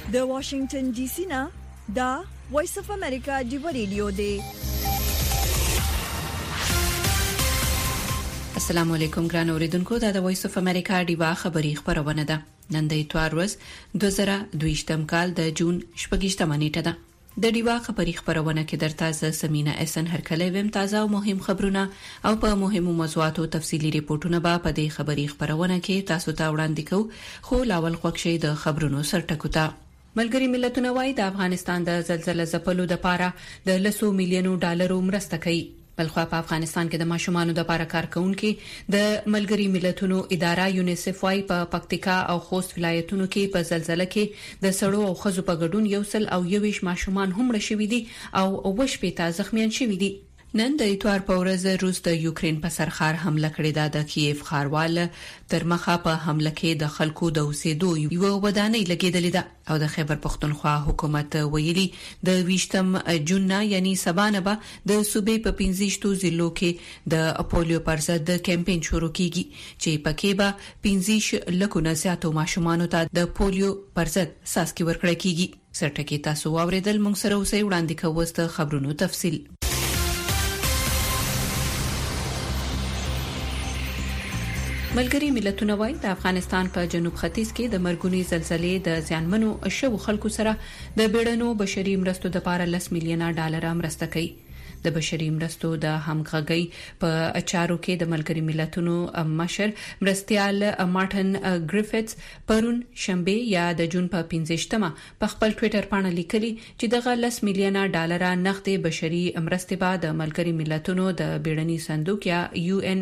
د واشنگټن ډي سي نه دا وایس اف امریکا دی ریډیو دی. السلام علیکم ګران اوریدونکو، دا د وایس اف امریکا دی خبری خبرونه ده. نن د اتوار ورځ 2022م کال د جون 28مه نیټه ده. د دیوا خبری خبرونه کې درته ز سمینه اسن هرکله ویم تازه او مهم خبرونه او په مهمو موضوعاتو تفصيلي ریپورتونه به په دې خبری خبرونه کې تاسو ته وړاندې کوو. خو لاول خوښي د خبرونو سرټکوتا. ملګری ملتونه وايي د افغانستان د زلزلې ځپلو لپاره د $100 میلیون مرسته کوي. بلخوا په افغانستان کې د ماشومانو د لپاره کارکونکو د ملګری ملتونو اداره یونیسف وايي په پکتیکا او خوست ولایتونو کې په زلزلې کې د سړو او خزو په ګډون 121 ماشومان هم مړ شوي دي او 28 زخمیان شوي دي. نن د اتوار په ورځ روس د یوکرين په سرخار حمله کړې ده. د کیف ښاروال تر مخه په حمله کې د خلکو د اوسېدو یو ودانۍ لګېدلې ده او د خیبر پختونخوا حکومت ویلي د 20 جون یعنی سبانه به د صوبې په 15 ضلعو کې د پولیو پر ضد کمپاین شروع کیږي چې پکې به 15 لکونه زیاتو ماشومانو ته د پولیو پر ضد ساسکي ورکړل کیږي. سرټکی تاسو واوریدل، موږ سره اوسې وړاندې کوو خبرونو تفصیل. ملګری ملتونه وايي د افغانستان په جنوب ختیځ کې د مرګونی زلزلې د زیانمنو شوو خلکو سره د بیړنو بشري مرستو لپاره $10 میلیون مرسته کوي. د بشري مرستو د همغږي په چارو کې د ملګری ملتونو مشر مرستيال مارټن ګریفټس پرون شنبه یا د جون په 15مه په خپل ټوئیټر باندې لیکلي چې دغه $10 میلیون نقد بشري مرستې به د ملګری ملتونو د بیړني صندوق یا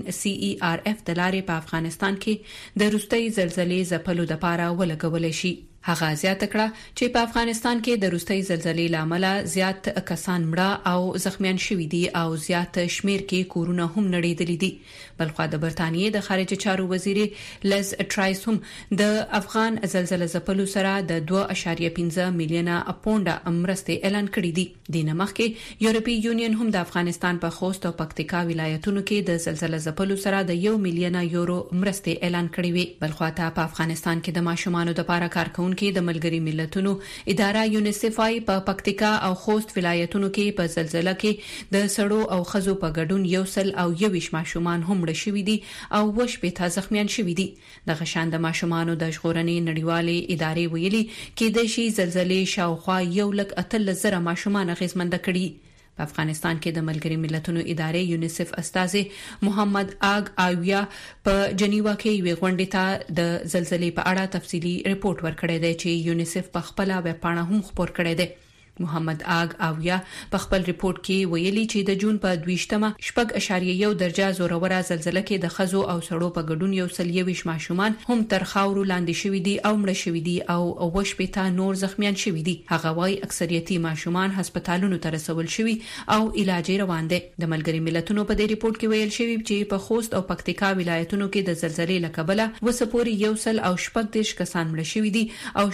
UNCERF د لارې په افغانستان کې د روستۍ زلزلې ځپلو لپاره ولګول شي. هغه زیاته کړه چې په افغانستان کې د روستۍ زلزلې لامل زیات کسان مړه او زخمیان شوي دي او زیات شمیر کې کورونه هم نړیدلې دي. بلخوا د برتانیې د خارجه چارو وزیر لیز ټرایس هم د افغان زلزلې ځپلو سره د 2.15 میلیونه پونډه مرستې اعلان کړې دي. د نمخکې یورپی یونین هم د افغانستان په خوست او پکتیکا ولایتونو کې د زلزلې ځپلو سره د €1 میلیون مرستې اعلان کړې وي. بلخوا ته په افغانستان کې د ماشومانو لپاره کارکون کې د ملګری ملتونو اداره یونیسف په پکتیکا او خوست ولایتونو کې په زلزلې کې د سړو او خزو په ګډون 121 ماشومان هم مړ شوي دي او 28 زخمیان شوي دي. د غشان د ماشومانو د ژغورنې نړیوالې ادارې ویلي کې د شي زلزلې شاوخوا 1,30,000 ماشومان اغیزمند کړي. په افغانستان کې د ملګری ملتونو ادارې یونیسف استاذ محمد آگ آویا په جنیوا کې یو غونډه ته د زلزلې په اړه تفصیلی ریپورت ورکړی دی چې یونیسف په خپل ویب پاڼه هم خپور کړی دی. محمد آگ آویا په خپل ریپورت کې ویلي چې د جون په 20مه 4.1 درجه زوروره زلزلې کې د خزو او سړو په ګډون 120 ماشومان هم تر خاورو لاندې شوي دي او مړ شوي دي او 28 نور زخمیان شوي دي. هغه وايي اکثریتي ماشومان هسپتالونو ته رسول شوي او علاج روان دي. د ملګری ملتونو په دې ریپورت کې ویل شوی چې په خوست او پکتیکا ولایتونو کې د زلزلې لکبله وسپوري 140 کسان مړ شوي دي او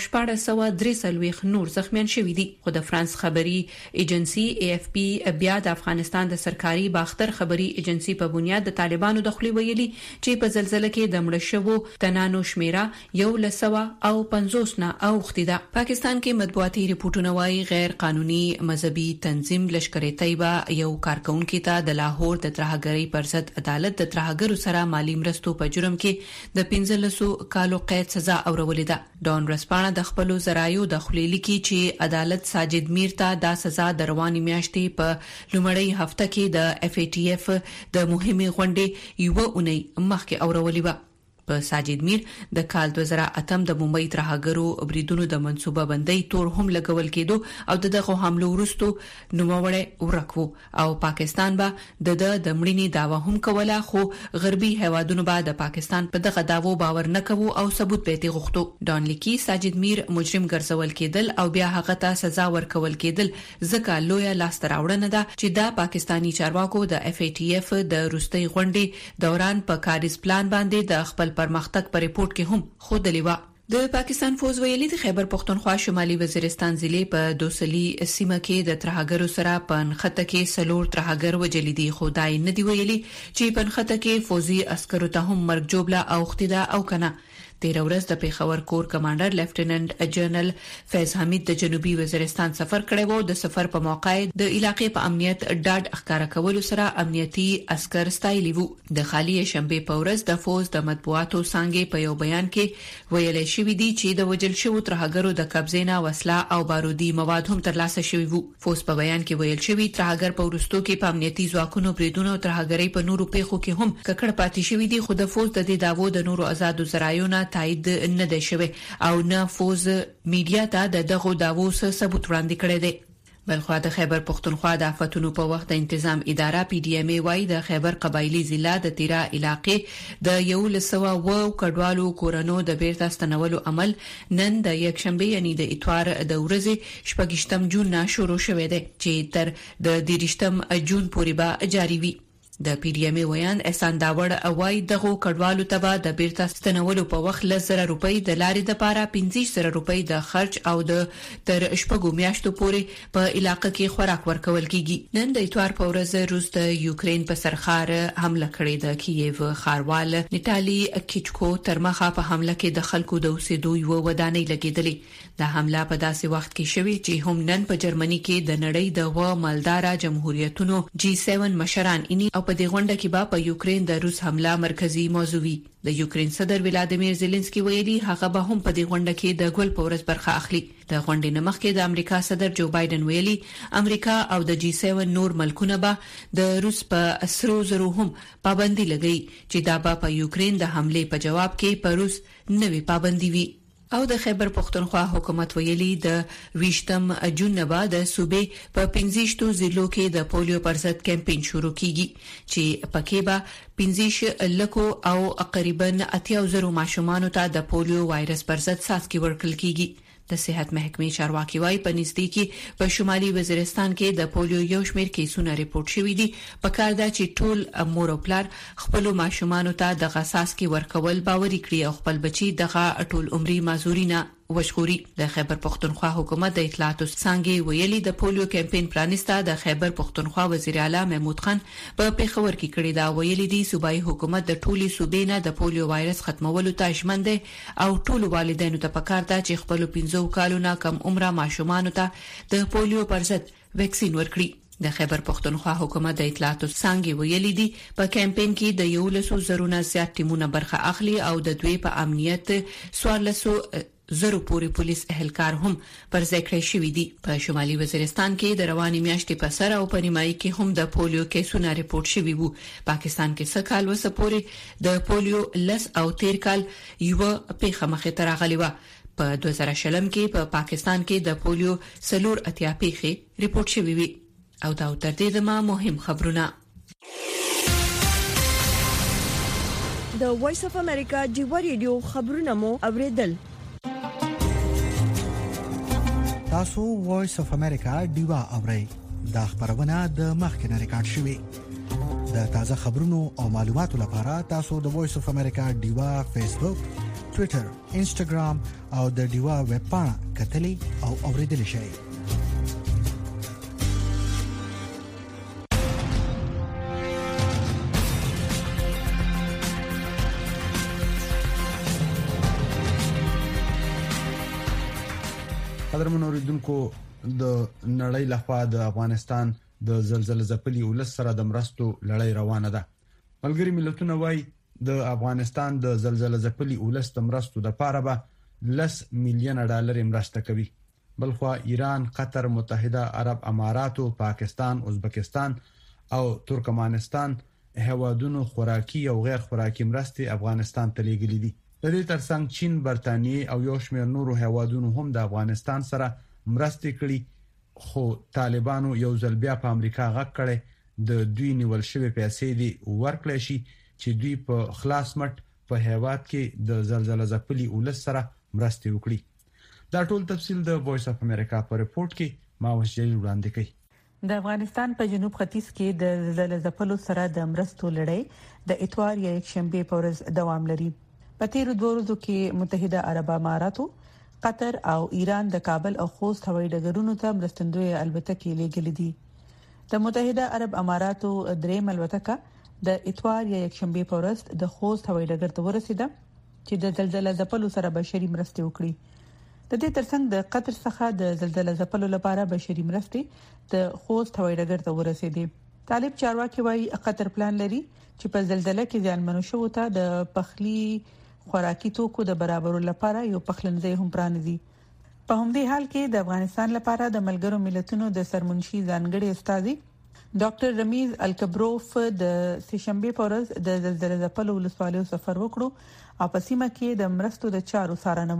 1443 نور زخمیان شوي دي. خو د فرانس خبري ایجنسی AFP بیا د افغانستان د سرکاري باختر خبري ایجنسی په بنیاد د طالبانو د خلی ویلي چې په زلزلې کې د مړ شوو تنانو شمیره 150 نه اوختي ده. پاکستان کې مطبوعاتي ریپورتونه وايي غیر قانوني مذهبي تنظیم لشکر طیبه یو کارکونکو ته د لاهور د ترهګرۍ پر ضد عدالت د ترهګرو سره مالی مرستو په جرم کې د 15 کالو قید سزا اورولې ده. ډون رسپانه د خپل زرایو د خلیلي کې چې عدالت ساجد میر ته دا سزا د رواني میاشتې په لومړۍ هفته کې د FATF د مهمه غونډې یو اونۍ مخکې اورولې و. په ساجد میر د کال 2008 د ممبئی ترهګرو بریدونو د منصوبه بندۍ تور هم لګول کېدو او دغه حمله وروسته نوموړی ورکو او پاکستان به د مړینې داوا هم کوله، خو غربي هیوادونو به د پاکستان په دغه داوو باور نه کوي او ثبوت به یې غوښتو. ډان لیکي ساجد میر مجرم ګرځول کېدل او بیا هغه ته سزا ورکول کېدل ځکه لویه لاسته راوړنه ده چې دا پاکستانی چارواکو د FATF د روستۍ غونډې دوران په کاریز پلان باندې د خپل پرمختګ په ریپورت کې هم خودلی و. د پاکستان فوز ویلي د خیبر پختونخوا شمالي وزیرستان ضلع په دوسلی سیمه کې د ترهګرو سره په نخته کې سلور ترهګر وجلی دي، خو دای نه دی ویلي چې په نخته کې فوزي عسکرو ته هم مرګ جوړه او اختیدا او کنه. تیر ورځ د پیښور کور کمانډر لیفټیننټ جنرال فیض حمید د جنوبي وزیرستان سفر کړی وو. د سفر په موقع د علاقې په امنیت ډاډ ښکارا کولو سره امنیتي عسكر ستایلی وو. د خالی شنبه په ورځ د فوز د مطبوعاتو څنګه په یو بیان کې ویل شوی دی چې د وجل شوو ترهګرو د قبضینا وسله او بارودي مواد هم ترلاسه شوی وو. فوز په بیان کې ویل شوی ترهګر په ورستو کې په امنیتي ځواکونو بریدونو او ترهګرۍ په نورو پیښو کې هم ککړ پاتې شوی دی. خو د فوز د دې داوو د نورو آزادو ذرایعو تایید نه دی شوی او نه فوز میډیا ته دغه داوو ثبوت وړاندې کړی دی. بلخوا د خیبر پختونخوا د آفتونو په وخت د تنظیم اداره پی ډی ام ای وايي د خیبر قبایلی ضلع د تیرا علاقې د 100 کډوالو کورونو د بیرته ستنولو عمل نن د یک شنبه یعنی د اتوار د ورځې 28 جون نه شروع شوه دی چې تر د 30 جون پورې به جاری وي. د پی ډی ام ای ویان احسان داوړ اوای دغه کډوالو ته د بیرته ستنولو په وخت 100 روپۍ د لارې د پاره 1500 روپۍ د خرج او د تر شپږو میاشتو پورې په علاقې کې خوراک ورکول کیږي. نن د اتوار په ورځ روس د یوکرين په سرخار حمله کړې ده. کییو خاروال نیټالي کیچکو تر مخه په حمله کې د خلکو د اوسېدو یو ودانۍ لګیدلې. د حمله په داسې وخت کې شوې چې هم نن په جرمني کې د نړۍ د مالدارا جمهوریتونو G7 مشران اني او په دې غونډه کې به په یوکرين د روس حمله مرکزی موضوع وي. د یوکرين صدر ولادیمیر زيلنسکي ویلي هغه به هم په دې غونډه کې د ګل پورس برخه اخلي. د غونډې نه مخکې د امریکا صدر جو بایدن ویلي امریکا او د G7 نور ملکونه به د روس په اسرو زرو هم پابندي لګي چې دا به په یوکرين د حمله په جواب کې په روس نوې پابندي وي. او د خیبر پختونخوا حکومت ویلي د 20 جون نه بعد د صوبې په 15 ضلعو کې د پولیو پر ضد کمپاین شروع کیږي چې پکې به 15 لکو او تقریبا 80,000 ماشومان ته د پولیو وایرس پر ضد څاڅکي ورکړل کیږي. د صحت محکمې چارواکي وايي په نږدې کې په شمالي وزیرستان کې د پولیو یو شمېر کیسونه ریپورت شوي دي. په کار ده چې ټول مور او پلار خپل ماشومان ته د غساس کې ورکول باوري کړي او خپل بچي دغه ټول عمري مازورینه وشغوري. د خیبر پختونخوا حکومت د اطلاعاتو څنګه ویلي د پولیو کمپاین پلانستا د خیبر پختونخوا وزیر اعلی محمود خان په پیښور کې کړی دا ویلي دی صوبایي حکومت د ټولي صوبې نه د پولیو وایرس ختمولو ته ژمن دی او ټول والدینو ته پکار ده چې خپل 15 کالونو کم عمره ماشومان ته د پولیو پر ضد ویکسین ورکړي. د خیبر پختونخوا حکومت د اطلاعاتو څنګه ویلي دی په کمپاین کې د 100,000 زیات ټیمونه برخه اخلي او د دوی په امنیت 14,000 پورې پولیس اهلکار هم پر ځای کړی شوی دي. په شمالي وزیرستان کې د رواني میاشتې په سر او په نیمایي کې هم د پولیو کیسونه ریپورت شوي وو. پاکستان کې څه کال وسه پورې د پولیو لس او 13 کال یو پیښه مخې ته راغلی و. په 2020 کې په پاکستان کې د پولیو 4 پیښې ریپورت شوي وي. او دا تر دې دمه مهم خبرونه. د وایس اف امریکا ډیو ریډیو خبرونه مو اوریدل. تاسو وایس اف امریکا ډیوا اورئ. دا خبرونه د مخکنه ریکارډ شوې. د تازه خبرونو او معلوماتو لپاره تاسو د وایس اف امریکا ډیوا فیسبوک، ټوئیټر، انسټاګرام او د ډیوا ویب پاڼه کتلې او اوریدل شئ. قدرمن اوریدونکو د نړۍ لخوا د افغانستان د زلزلې ځپلي ولس سره د مرستو لړۍ روانه ده. ملګری ملتونه وايي د افغانستان د زلزلې ځپلي ولس د مرستو د پاره به 10 میلیون ډالر مرسته کوي. بلخوا ایران، قطر، متحده عرب اماراتو، پاکستان، ازبکستان او ترکمنستان هوادونو خوراکي او غیر خوراکي مرستې افغانستان ته لیږلي دي. د دې ترڅنګ چین، برتانیې او یو شمېر نورو هوادونو هم د افغانستان سره مرستې کړي. خو طالبانو یو ځل بیا په امریکا غږ کړي د دوی نیول شوی پیسې دی ورکړي شي چې دوی په خلاص مټ په هیواد کې د زلزلې ځپلي ولس سره مرستې وکړي. دا ټول تفصیل د وایس اف امریکا په ریپورت کې ما وشجل وړاندې کړي. د افغانستان په جنوب ختیځ کې د زلزلې ځپلو سره د مرستو لړۍ د اتوار یا یک شنبه په ورځ دوام لري. په تیرو 2 ورځو کې متحده عرب اماراتو، قطر او ایران د کابل او خوست هوایي ډګرونو ته مرستندوی الوتکې لیږلې دي. د متحده عرب اماراتو دریم الوتکه د اتوار یا یک شنبه په ورځ د خوست هوایي ډګر ته ورسیده چې د زلزلې ځپلو سره بشري مرستې وکړي. د دې ترڅنګ د قطر څخه د زلزلې ځپلو لپاره بشري مرستې د خوست هوایي ډګر ته ورسېدې. طالب چارواکي وايي قطر پلان لري چې په زلزلې کې ځانمنو شوو ته د پخلي خوراکي توکو د برابرولو لپاره یو پخلنځي هم پرانیزي. په همدې حال کې د افغانستان لپاره د ملګرو ملتونو د سرمنشي ځانګړي استاذي ډاکټر رمیز الکبروف د سهشنبه په ورځ د زلزلې ځپلو ولسوالیو سفر وکړو او په سیمه کې د مرستو د چارو څارنه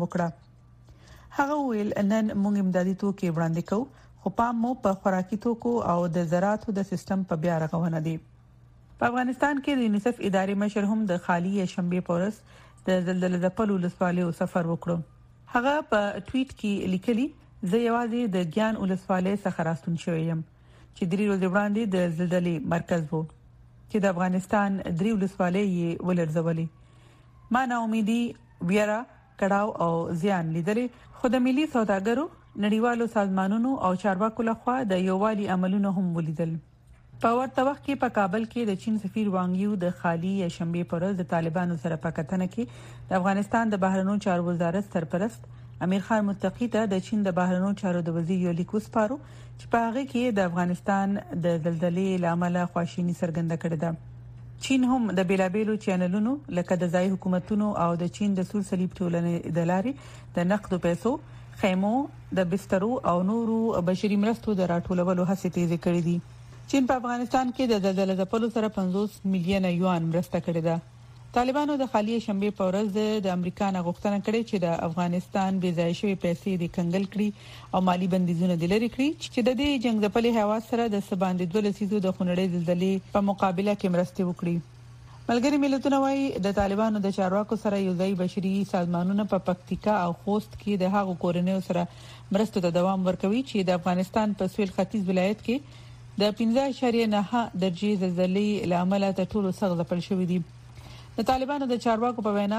وکړه. هغه ویل نن موږ امدادي توکي وړاندې کوو خو پام مو په خوراکي توکو او د زراعتو د سیستم په بیا رغونه دی. په افغانستان کې د یونیسف ادارې مشر هم د خالي شنبه په ورځ د زلزلې ځپلو ولسوالیو سفر وکړو. هغه په ټویټ کې لیکلي زه یوازې د ګیان ولسوالۍ څخه راستون شوی یم چې 3 ورځې وړاندې د زلزلې مرکز وو چې د افغانستان 3 ولسوالۍ یې ولړزولې. ما نه امیدي ویرا کډاو او زیان لیدلې خو د ملي سوداګرو نړیوالو سازمانونو او چارواکو لخوا د یووالي عملونو هم ولیدل. په ورته وخت کې په کابل کې د چین سفیر وانګ یو د خالي شنبه پر ورځ د طالبانو سره په کتنه کې د افغانستان د بهرنیو چارو وزارت سرپرست امیر خان متقی ته د چین د بهرنیو چارو د وزیر یو لیک وسپارو چې په هغه کې د افغانستان د زلزلې لامل خواشینی څرګنده کړې ده. چین هم د بیلابېلو چینلونو لکه د ځای حکومتونو او د چین د سور صلیب ټولنې د لارې د نقد پیسو خیمو د بسترو او نورو بشري مرستو د راټولولو هڅې تیزې کړې دي. چین په افغانستان کې د زلزلې ځپلو سره 50 میلیونه یوان مرسته کړې ده. طالبانو د خالي شنبه په ورځ د امریکا نه غوښتنه کړې چې د افغانستان بې ځای شوی پیسې د کنګل کړي او مالی بندیزونه د لری کړي چې د دې جنگ ځپلې هوا سره د سباندې 2 لسیزو د خونړۍ زلزلې په مقابله کې مرستې وکړي. ملګری ملتونه وايي د طالبانو د چارواکو سره یو ځای بشري سازمانونه په پکتیکا او خوست کې د هغو کورنیو سره مرستو ته دوام ورکوي چې د افغانستان په سویل ختیځ ولایت کې د 15.9 درجه زلزلې لامل ته ټولو سخت ځپل شوې دي. د طالبانو د چارواکو په وینا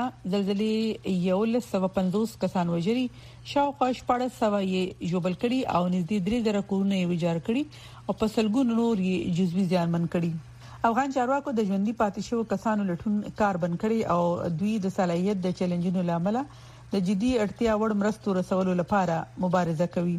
زلزلې 1150 کسان وژري، شاوخوا 1400 یې جوړل کړي او نږدې 3000 کورونه یې ویجاړ کړي او په سلګونو نور یې جزوي زیانمن کړي. افغان چارواکو د ژوندۍ پاتې شوو کسانو لټون کار بند کړي او دوی د صلاحیت د چیلنجونو لامل د جدي اړتیا وړ مرستو رسولو لپاره مبارزه کوي.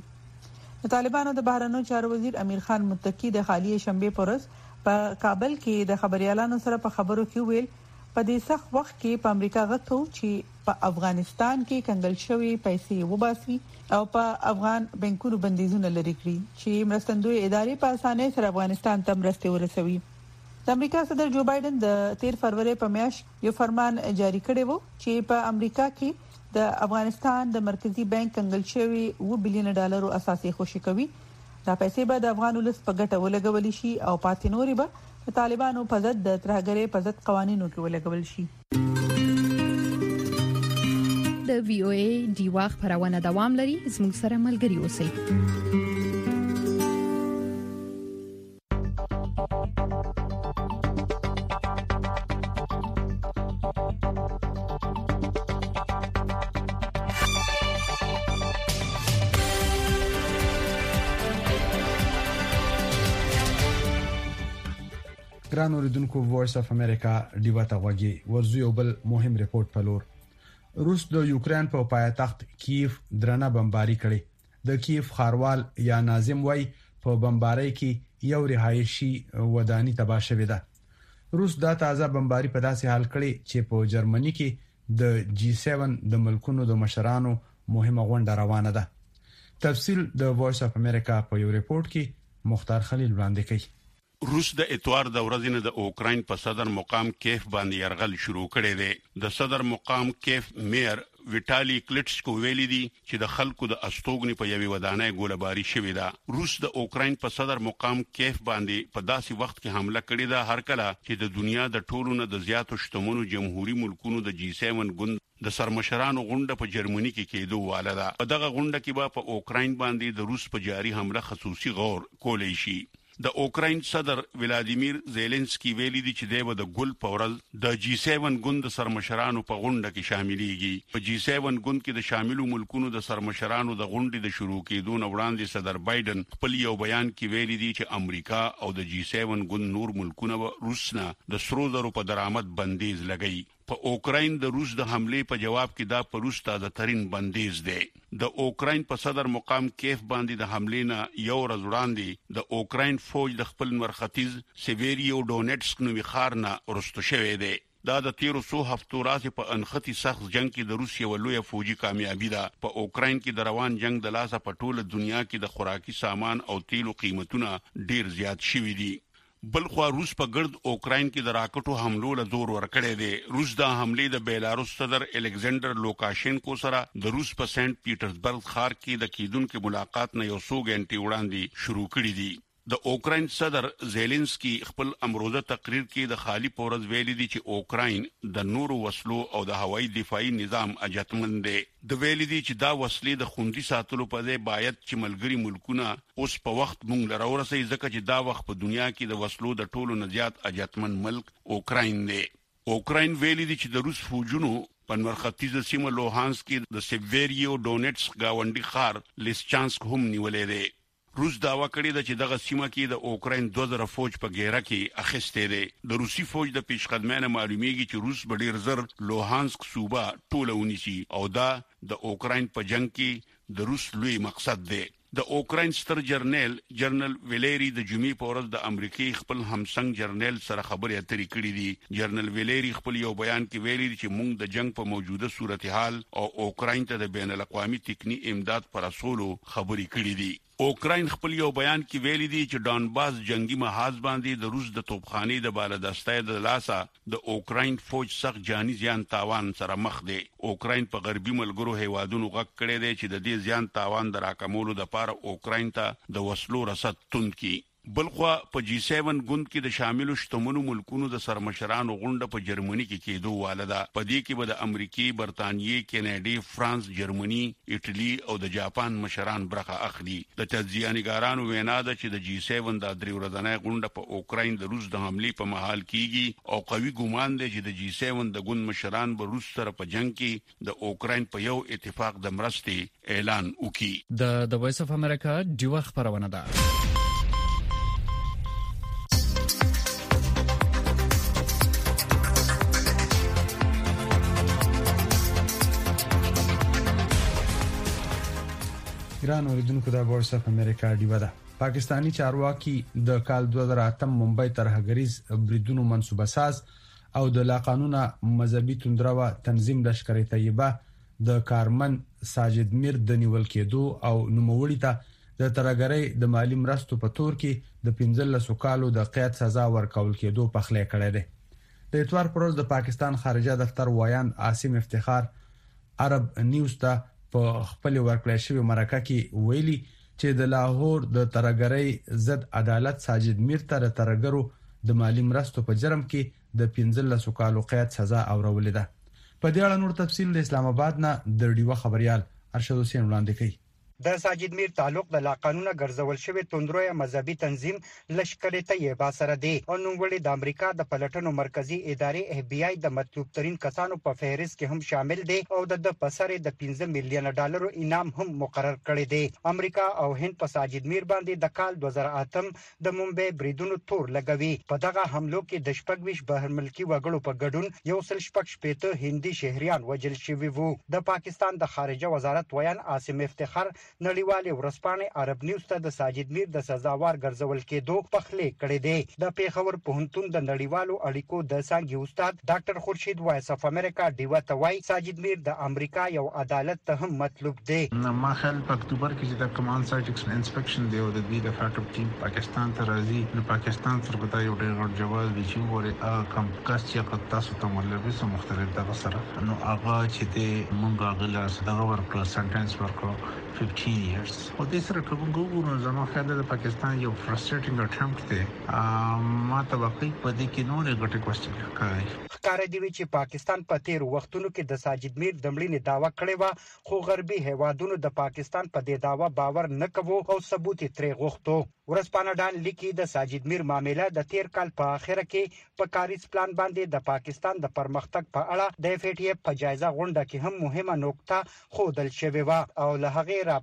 د طالبانو د بهرنیو چارو وزیر امیر خان متقی د خالي شنبه پر ورځ په کابل کې د خبريالانو سره په خبرو کې ویل په دې سخت وخت کې په امریکا غوښتو چې په افغانستان کې کنګل شوی پیسې وباسي او په افغان بانکونو بندیزونه لري کړی چې مرستندوی ادارې په اسانۍ سره افغانستان ته مرستې ورسوي. د امریکا صدر جو بایدن د 13 فروری په میاشت یو فرمان جاری کړی وو چې په امریکا کې د افغانستان د مرکزی بانک کنګل شوی $1 بلین اساسي خوشي کوي. دا پیسې به د افغان ولس په ګټه ولګول شي او پاتې نوري به طالبانو په ضد د ترهګرۍ په ضد قوانینو کې ولګول شي. د وی او ای دی واخ پرونه دوام لري. زموږ سره ملګري اوسئ. ګران اوریدونکو وایس اف امریکا دیوا ته وګي ورزو یو بل مهم ریپورت پلور. روس د یوکرين په پایتخت کیف درنه بمباری کړي. د کیف خاروال یا ناظم وای په بمباری کې یو رهایشي ودانی تباه شوې ده. روس دا تازه بمباری په داسې حال کړي چې په جرمني کې د G7 د ملکونو د مشرانو مهمه غونډه روانه ده. تفصیل د وایس اف امریکا په یو ریپورت کې مختار خلیل وړاندې کوي. روس د اتوار د ورځې د اوکراین په صدر مقام کیف باندې يرغل شروع کړی دی. د صدر مقام کیف میر ویټالی کلیټسکو ویلي دي چې د خلکو د استوګنې په یوې ودانۍ ګولباري شوې ده. روس د اوکراین په صدر مقام کیف باندې په داسې وخت کې حمله کړې ده هر کله چې د دنیا د ټولو نه د زیاتو شتمنو جمهوریت ملکونو د G7 ګوند د سرمشرانو غونډه په جرمني کې کېدو واله ده. په دغه غونډه کې به په اوکراین باندې د روس په جاري حمله خصوصي غور کولای شي. د اوکراین صدر ولادیمیر زيلنسکي ویلي دي چې د ګل په ورځ د G7 ګوند سرمشرانو په غونډه کې شاملېږي. په G7 ګوند کې د شاملو ملکونو د سرمشرانو د غونډې د شروع کېدو نه وړاندې صدر بایدن خپل یو بیان کې ویلي دي چې امریکا او د G7 ګوند نور ملکونه روس نه د سرو زرو په درآمد بندیز لګي. په اوکراین د روس د حمله په جواب کې دا پروس تازه ترين بندیز دی. د اوکراین په صدر مقام کیف باندې د حمله نه یو ورځ وړاندې د اوکراین فوج د خپل مرختیز سیویریو ډونټسک نوې ښار نه ورستو شوی دی. دا د 1300 هفتو راځي په انختی سخت جنگ کې د روسیې ولوی فوجي کامیابی ده. په اوکراین کې د روان جنگ د لاسه په ټوله دنیا کې د خوراکي سامان او تیلو قیمتونه ډیر زیات شوي دي. بلخوا روس په ګرد اوکراین کې د راکټو حملو له زور ورکړی دی. روس د حمله د بیلاروس صدر الکساندر لوکاشینکو سره د روس په سنت پیټرزبرګ ښار کې د کیدونکو ملاقات نه یو څو غنټې وړاندې شروع کړی دی. د اوکراین صدر زيلنسکي خپل امروزه تقریر کې د خالی پورز ویلي دي چې اوکراین د نورو وسلو او د هوایي دفاعي نظام اجتمن دي. د ویلي دي چې دا وسلې د خوندي ساتلو په ځای باید چې ملګری ملکونه اوس په وخت مونږ لره ورسي ځکه چې دا وخت په دنیا کې د وسلو د ټولو نه زیات اجتمن ملک اوکراین دی. اوکراین ویلي دي چې د روس فوجونو په مرختیزه سیمه لوهانسک کې د سیویریو ډونټسک گاونډي ښار لیسچانسک هم نیولې دی. روس داوا کړی د چې دغه سیمه کې د اوکراین 2000 فوج په ګیره کې اخیسته دي. د روسي فوج د پیشقدمانه معلومیږي چې روس به ډیر زر لوهانسک صوبه ټوله ونیسي او دا د اوکراین په جنگ کې د روس لوی مقصد دی. د اوکراین ستر جنرال ویلری د جمعې په ورځ د امریکای خپل همسنګ جنرال سره خبرې اترې کړې دي. جنرال ویلری خپل یو بیان کې ویلي چې موږ د جنگ په موجوده صورتحال او اوکراین ته د بین الاقوامي تکني امداد پر اصولو خبرې کړې دي. اوکراین خپل یو بیان کې ویلي دي چې ډانباس جنگي محاذ باندې د روس د توپخانې د بالادستۍ د لاسه د اوکراین فوج سخت جاني زیان تاوان سره مخ دی. اوکراین په غربي ملګرو هیوادونو غږ کړی دی چې د دې زیان تاوان د راکمولو لپاره اوکراین ته د وسلو رسد توند کی. بلخوا په جی 7 ګوند کې د شاملو شتمنو ملکونو د سرمشرانو غونډه په جرمني کې کېدو والده. په دې کې به د امریکای، برتانیې، کینیډا، فرانس، جرمني، ایټالي او د جاپان مشران برخه اخلي. د تجزیه‌نګارانو وینا ده چې د جی 7 د درې ورځې غونډه په اوکراین د روس د حمله په محل کېږي او قوي ګومان دی چې د جی 7 د ګوند مشران به روس سره په جنگ کې د اوکراین په یو اتفاق د مرستې اعلان وکړي. د وایس اف امریکا ډیوه خبرونه ده. ګران اوریدونکو د وایس اف امریکا ډیوه ده. پاکستانی چارواکي د کال 2008 ممبئی ترهګریز بریدونو منسوبه ساز او د لا قانونه مذهبي توندروا تنظیم لشکره طیبه د کارمن ساجد میر د نیول کېدو او نوموړي ته د ترهګری د مالی مرستو په تور کې د 15 کالو د قید سزا ورکول کېدو په خله کړی دی. د اتوار پروز د پاکستان خارجه دفتر وایان عاصم افتخار عرب نیوز ته په خپل ورکړی شوی مرکه کې ویلي چې د لاهور د ترهګری ضد عدالت ساجد میر ته ترهګرو د مالی مرستو په جرم کې د 15 کالو قید سزا اورولې ده. په دې اړه نور تفصیل د اسلام آباد نه د ډیوه خبريال ارشد حسین وړاندې کوي. د ساجد میر تعلق د لا قانونه ګرځول شوی توندروي مذهبي تنظیم لشکره طیبه سره دی او نوموړي د امریکا د پلټنو مرکزی ادارې اف بی آی د مطلوب ترين کسانو په فهرست کې هم شامل دی او د پسره د 15 میلیون ډالر انعام هم مقرر کړی دی. امریکا او هند په ساجد میر باندې د کال 2008 د ممبئی بریدونو تور لګوي. په دغه حملو کې د شپږ بهر ملکی وګړو په ګډون یو سل شپږ هندي شهريان وژل شوي وو. د پاکستان د خارجه وزارت ویان عاصم افتخار نړیوالې ورځپاڼې عرب نیوز ته د ساجد میر د سزاوار ګرځول کېدو پخلی کړی دی. د پیښور پوهنتون د نړیوالو اړیکو د څانګې استاد ډاکټر خورشید وایس اف امریکا ډیوه ته وایي ساجد میر د امریکا یو عدالت ته هم مطلوب دی. ما خیال په اکتوبر کې چې د کمانډ سایټ انسپیکشن دی او د دې د فاکټ ټیم پاکستان ته راځي نو پاکستان سره په یو ډېر جواز دی چې وره کم کس چې تاسو ته ملبس مختلف دغه سره نو هغه چې د مونږ غلا سره ورکړ سنټنس ورکړ 15 years. او د سره کومو زمو خیال د پاکستان یو فرستریټینګ اټمپټ دی. ما توقع پدې کې نو لګټه کوشش کوي. ښکار دی چې پاکستان په تیر وختونو کې د ساجد میر د مړینې داوا کړې و خو غربي هیوادونو د پاکستان په دې داوا باور نه کوي او ثبوت یې ترې غوښتو. ورځپاڼه ډان لیکي د ساجد میر معاملې د تیر کال په اخر کې په کاریز پلان باندې د پاکستان د پرمختګ په اړه د اف ای ټی اف په جایزه غونډه کې هم مهمه نقطه خودل شوې و او له هغه را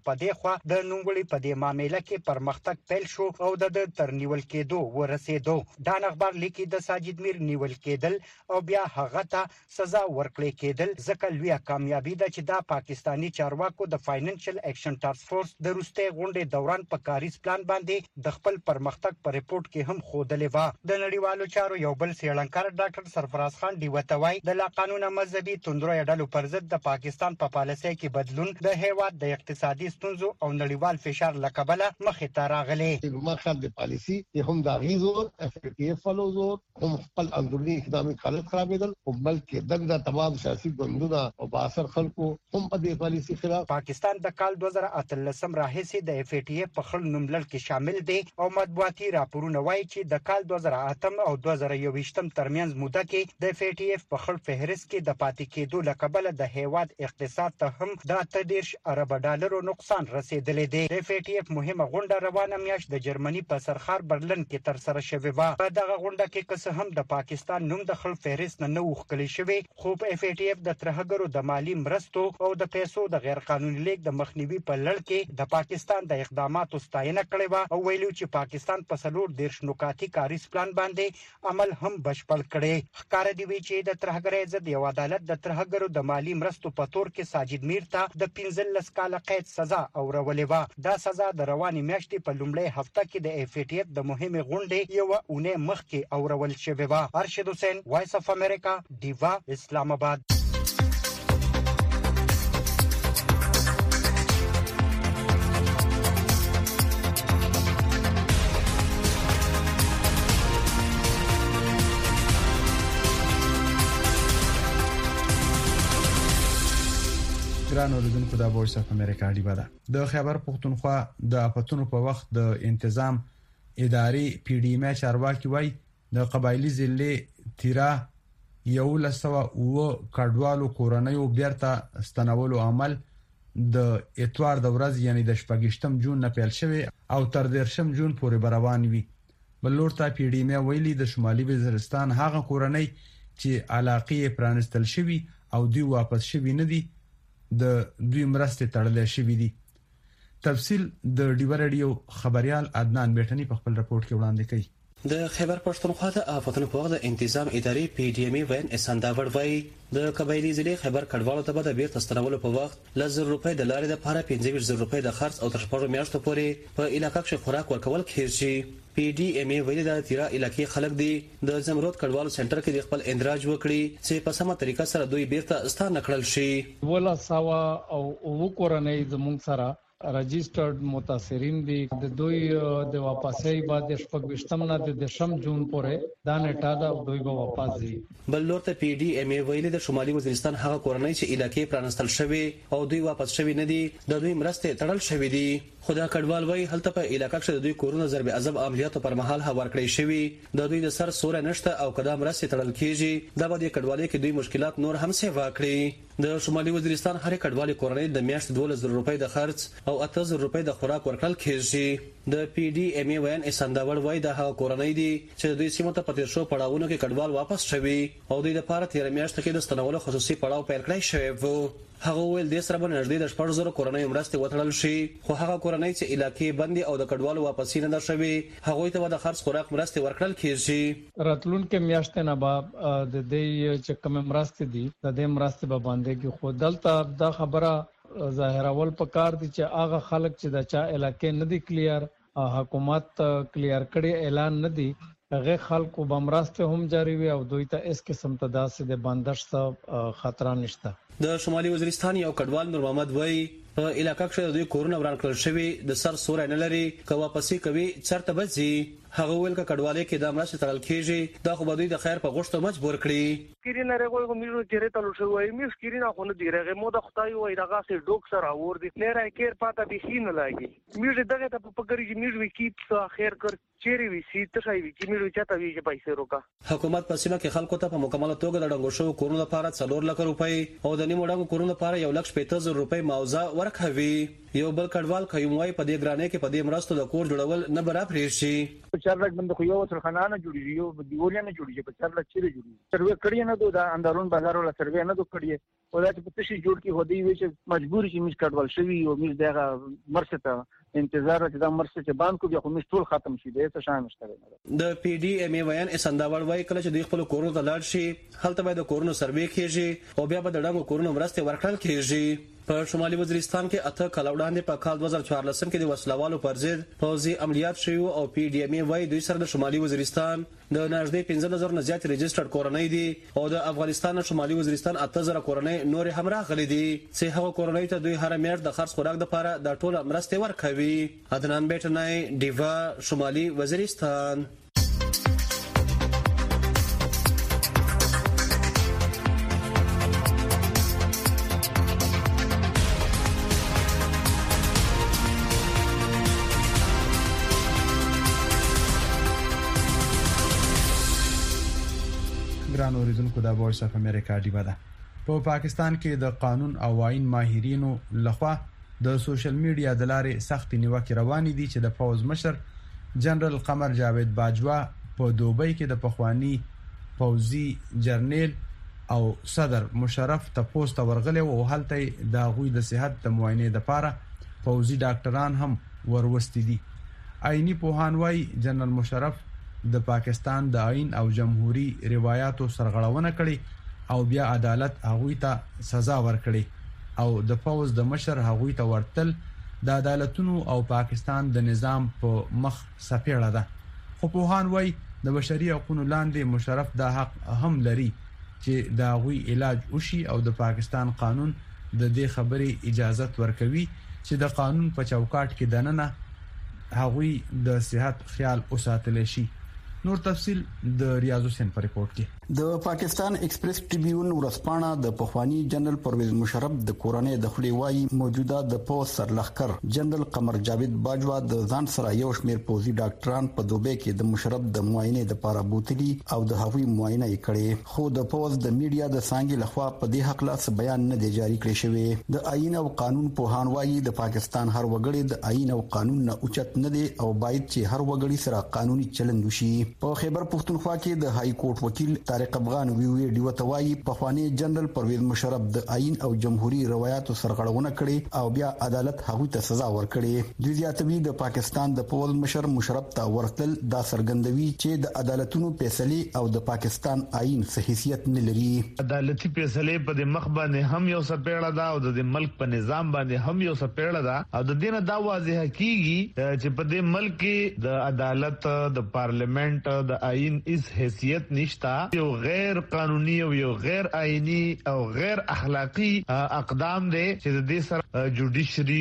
پدې خو د نوموړي په دې معاملې کې پرمختګ پیل شو او د ترنیول کېدو ورسېدو. ډان اخبار لیکي د ساجد میر نیول کېدل او بیا هغه ته سزا ورکړل کېدل ځکه لوی کامیابی ده چې د پاکستانی چارواکو د فاینانشل اکشن ټاسک فورس د روسته غونډې دوران په کاریز پلان باندې د خپل پرمختګ په ریپورت کې هم ښودلې و. د نړیوالو چارو یو بل څېړنکار ډاکټر سرفراز خان دیوتوای د لا قانون مذهبي توندروي ډلو پر ضد د پاکستان په پالیسۍ کې بدلون د هیواد د اقتصادي ستونزو او نړیوال فشار لکبله مخې ته راغلی. مخه د پالیسي هم د غیزور اف ټي اف فلوزور هم خپل اندرونی اقدامي حالت خرابېدل او بلکې دغه تمام سیاسي ګوندونه او باثر خلکو هم په دې پالیسي خلاف. پاکستان د کال 2013 راهیسې د اف ټي اف په خل نوملړ کې شامل دی او مطبوعاتي راپورونه وایي چې د کال 2008 او 2021 ترمنځ موده کې د اف ټي اف په خل فهرست کې د پاتې کېدو لکبله د هیواد اقتصاد ته هم د 30 ارب ډالرو نقصان رسیدلې دی. د اف ټي اف مهمه غونډه روانه میاشت د جرمني په سرخار برلن کې تر سره شوې و. په دغه غونډه کې که هم د پاکستان نوم د خل فهرست نه وښکل شوی خو په اف ټي اف د ترهګرو د مالی مرستو او د پیسو د غیر قانوني لیږد د مخنیوي په لړ کې د پاکستان د اقداماتو ستاینه کړې و او ویلو چې پاکستان په 40 نکاتي کاریز پلان باندې عمل هم بشپړ کړي. ښکار دی چې د ترهګرۍ ضد یو عدالت د ترهګرو د مالی مرستو په تور کې ساجد میر ته د 15 کاله قید سزا اورولې و. دا سزا د رواني میاشتې په لومړۍ هفته کې د اف ټي اف د مهمه غونډې یو اونۍ مخکې اورول شوې و. ارشد حسین، وایس اف امریکا، دیوا، اسلام آباد. ګران اوریدونکو د وایس اف امریکا دیوا ده. د خیبر پختونخوا د افتونو په وخت د تنظیم اداري پی ډی ایم چارواکي وای د قبایلی ضلع تیرا یو لسوه او کډوالو کورنیو بیرته ستنولو عمل د اتوار د ورځ یعنی د 28 جون نه پیل شوی او تر 10 جون پورې روان وي. بلور ته پی ډی ایم ویلي د شمالي وزیرستان هغه کورنۍ چې علاقې پرانستل شوی او دوی واپس شوی نه دي د دوی مرسته تړلې شوې دي. تفصیل د ډیو رادیو خبريال عدنان بیٹنی په خپل رپورت کې وړاندې کړي. د خیبر پښتونخوا د آفتونو په وخت د تنظیم اداري پی ډی ایم وین اسانداور وای د قبایلی ضلع خیبر کډوالو ته د بیرته ستنولو په وخت لزر روپۍ د لارې د لپاره 15000 روپۍ د خرڅ او تر شپږ میاشتو پورې په علاقې کې خوراک ورکول کیږي. پی ډی ایم ویلي د تیرا علاقې خلک دي د زمرود کډوالو سنټر کې خپل اندراج وکړي چې په سمه طریقه سره دوی بیرته ستانه کړل شي. ولا ساوا او وکورنۍ زموږ سره رجسٹرڈ متاثرین دي د دوی د واپسۍ بعد شپږ نه د 10 جون پورې دا نیټه دا دوی به واپس دي. بل لور ته پی ډی ایم ویلي د شمالي وزیرستان هغه کورنۍ چې علاقې پرانستل شوی او دوی واپس شوی نه دي د دوی مرسته تړل شوی دي. خدا کډوال وای هلته په علاقې کې د دوی کورونه ضرب عذاب عملیاتو پر مهال هوار کړی شوی د دوی د سر سوره نشته او قدم راسي تړل کیږي. دا به د کډوالۍ کې دوی مشکلات نور هم سیوا کړی. د شمالي وزیرستان هر کډوالۍ کورنۍ د میاشت 12000 روپۍ د خرڅ او 8000 روپۍ د خوراک ورکړل کیږي. د پی ډی ایم وین اسانداور وای د هغه کورنۍ دي چې دوی سیمه ته پاتې شو پړاوونو کې کډوال واپس شوی او دوی د لپاره 13 میاشت کې د ستنولو خصوصي پړاو پیل کړی شوی وو. هغه ویل د سره باندې نږدې د 4000 کورنۍ مرسته وټړل شي خو هغه کورنۍ چې علاقې بندي او د کډوالو واپسې نه شوي هغه ته د خرڅ خوراک مرسته ورکړل کیږي. راتلونکو میاشتې نه به د دې چې کوم مرسته دي د دې مرسته به باندې کې خو دلته دا خبره ظاهرول پکار دي چې هغه خلک چې د چا علاقې نه دي کلیر حکومت کلیر کړي اعلان نه دي هغه خلکو بمرسته هم جاری وي او دوی ته اس قسم ته داسې د بندش څخه خطر نشته. د شمالي وزیرستان یو کډوال نور محمد وای په علاقې کې دوی کورونه وران کړل شوی د سر سورې نه لري کوا پسې کوي چرته بځي. هغه ویل ک کډوالۍ کې د مرسته تړل کیږي دا خو به دوی د خیر په غوښتنه مجبور کړي. کیرینه رغوي میرو چیرې تلو شوی میس کیرینه خو نه دی رغه مو د خدای وای دغه سي ډوک سره ور دي نه راي کیر پاته به خین لاګي میرو دغه ته په پګری میرو کی څه خیر کر چیرې وی سي ته شي وی چې میرو چاته وی چې پیسې روکا. حکومت په سیمه کې خلکو ته په مکمل توګه د ډنګو شو کورونو لپاره 4 لک روپۍ او د نیمو ډنګو کورونو لپاره 1,50,000 روپۍ معاوضه ورکوي. یو بل کډوال کوي په دې ګرانې کې په دې مرستو د کور جوړول نه برابر شي. په 4 لک بند خو یو ترخانه جوړیږي یو دیولیا نه جوړیږي په 4 لک چیرې جوړیږي سروې کړی نه دوه اندرون بازار ولا سروې نه دوه کړی او دا چې په تشي جوړ کې هدي وي چې مجبور شي میش کډول شوی او میش دغه مرسته انتظار چې دا مرسته چې بانکو بیا خو میش ټول ختم شي د څه شان نشته د پی ډی ایم ای ویان اسنداوړ وای کله چې د خپل کورونو ته لاړ شي هلته به د کورونو سروې کیږي او بیا به د ډنګو کورونو مرسته ورکړل کیږي په شمالي وزیرستان کې اته کال وړاندې په کال 2014 کې د وسلوالو پر ضد پوځي عملیات شوي او پی ډی ایم ای وای دوی سره د شمالي وزیرستان د نږدې 15000 نه زیات ريجسترډ کورنۍ دي او د افغانستان شمالي وزیرستان 8000 کورنۍ نور هم راغلي دي چې هغه کورنۍ ته دوی هر میاشت د خرڅ خوراک لپاره د ټوله مرسته ورکوي. عدنان بیٹنای دیوا شمالي وزیرستان. ګران اوریدونکو د وایس اف امریکا دی ودا په پاکستان کې د قانون او آئین ماهرینو لخوا د سوشل میډیا د لارې سخت نیوکې روانې دي چې د فوز مشر جنرال قمر جاوید باجوا په دوبۍ کې د پخوانی فوزي جرنیل او صدر مشرف ته پوسټ ورغلې او هلته د غوي د صحت د معاینې لپاره فوزي ډاکټران هم وروستي دي. آئینی پوهانوي جنرال مشرف د پاکستان د آئین او جمهوریت روایتو سرغړونه کړي او بیا عدالت هغوی ته سزا ورکړي او د فوز د مشر هغوی ته ورتل د عدالتونو او پاکستان د نظام په مخ سپېړه ده. خو پوهان وایي د بشري حقوقو لاندې مشرف د حق هم لري چې د هغوی علاج وشي او د پاکستان قانون د دې خبرې اجازه ورکوي چې د قانون په چوکاټ کې دننه هغوی د صحت خیال وساتل شي. نور تفصيل د ریاض حسین پر ریپورت کې د پاکستان ایکسپریس ټریبیون ورسپانه د پخوانی جنرال پرویز مشرف د کورنۍ د خلیوای موجوده د پوز سرلخر جنرال قمر جاوید باجوا د ځان سره یو شمیر پوزي ډاکټران په دوبۍ کې د مشرف د معاینې د لپاره بوتلی او د هغوی معاینه یې کړې خو د پوز د میډیا د سانګي لخوا په دې حق لا بیان نه دی جاری کړی شوی. د آئین او قانون پوهان وایي د پاکستان هر وګړي د آئین او قانون نه اوچت نه دی او باید چې هر وګړي سره قانوني چلند وشي. په خیبر پختونخوا کې د های کورټ وکیل طارق افغان وی ډیو توای په خوانی جنرال پرویز مشرف د آئین او جمهوریت روایتو سرغړونه کړي او بیا عدالت هغوی ته سزا ورکړي. دوی زیاتوي د پاکستان د پوز مشر مشرف ته ورتل دا سرګندوي چې د عدالتونو فیصله او د پاکستان آئین څه حیثیت نه لري. عدالتي فیصله په مخ باندې هم یو سپېړه ده او د ملک په نظام باندې هم یو سپېړه ده او د دینه دا واضح کیږي چې په دې ملک کې د عدالت د پارلیمنت د آئین اس حیثیت نشتا. یو غیر قانوني او یو غیر آئینی او غیر اخلاقی اقدام دي چې د دې سره جوډیشري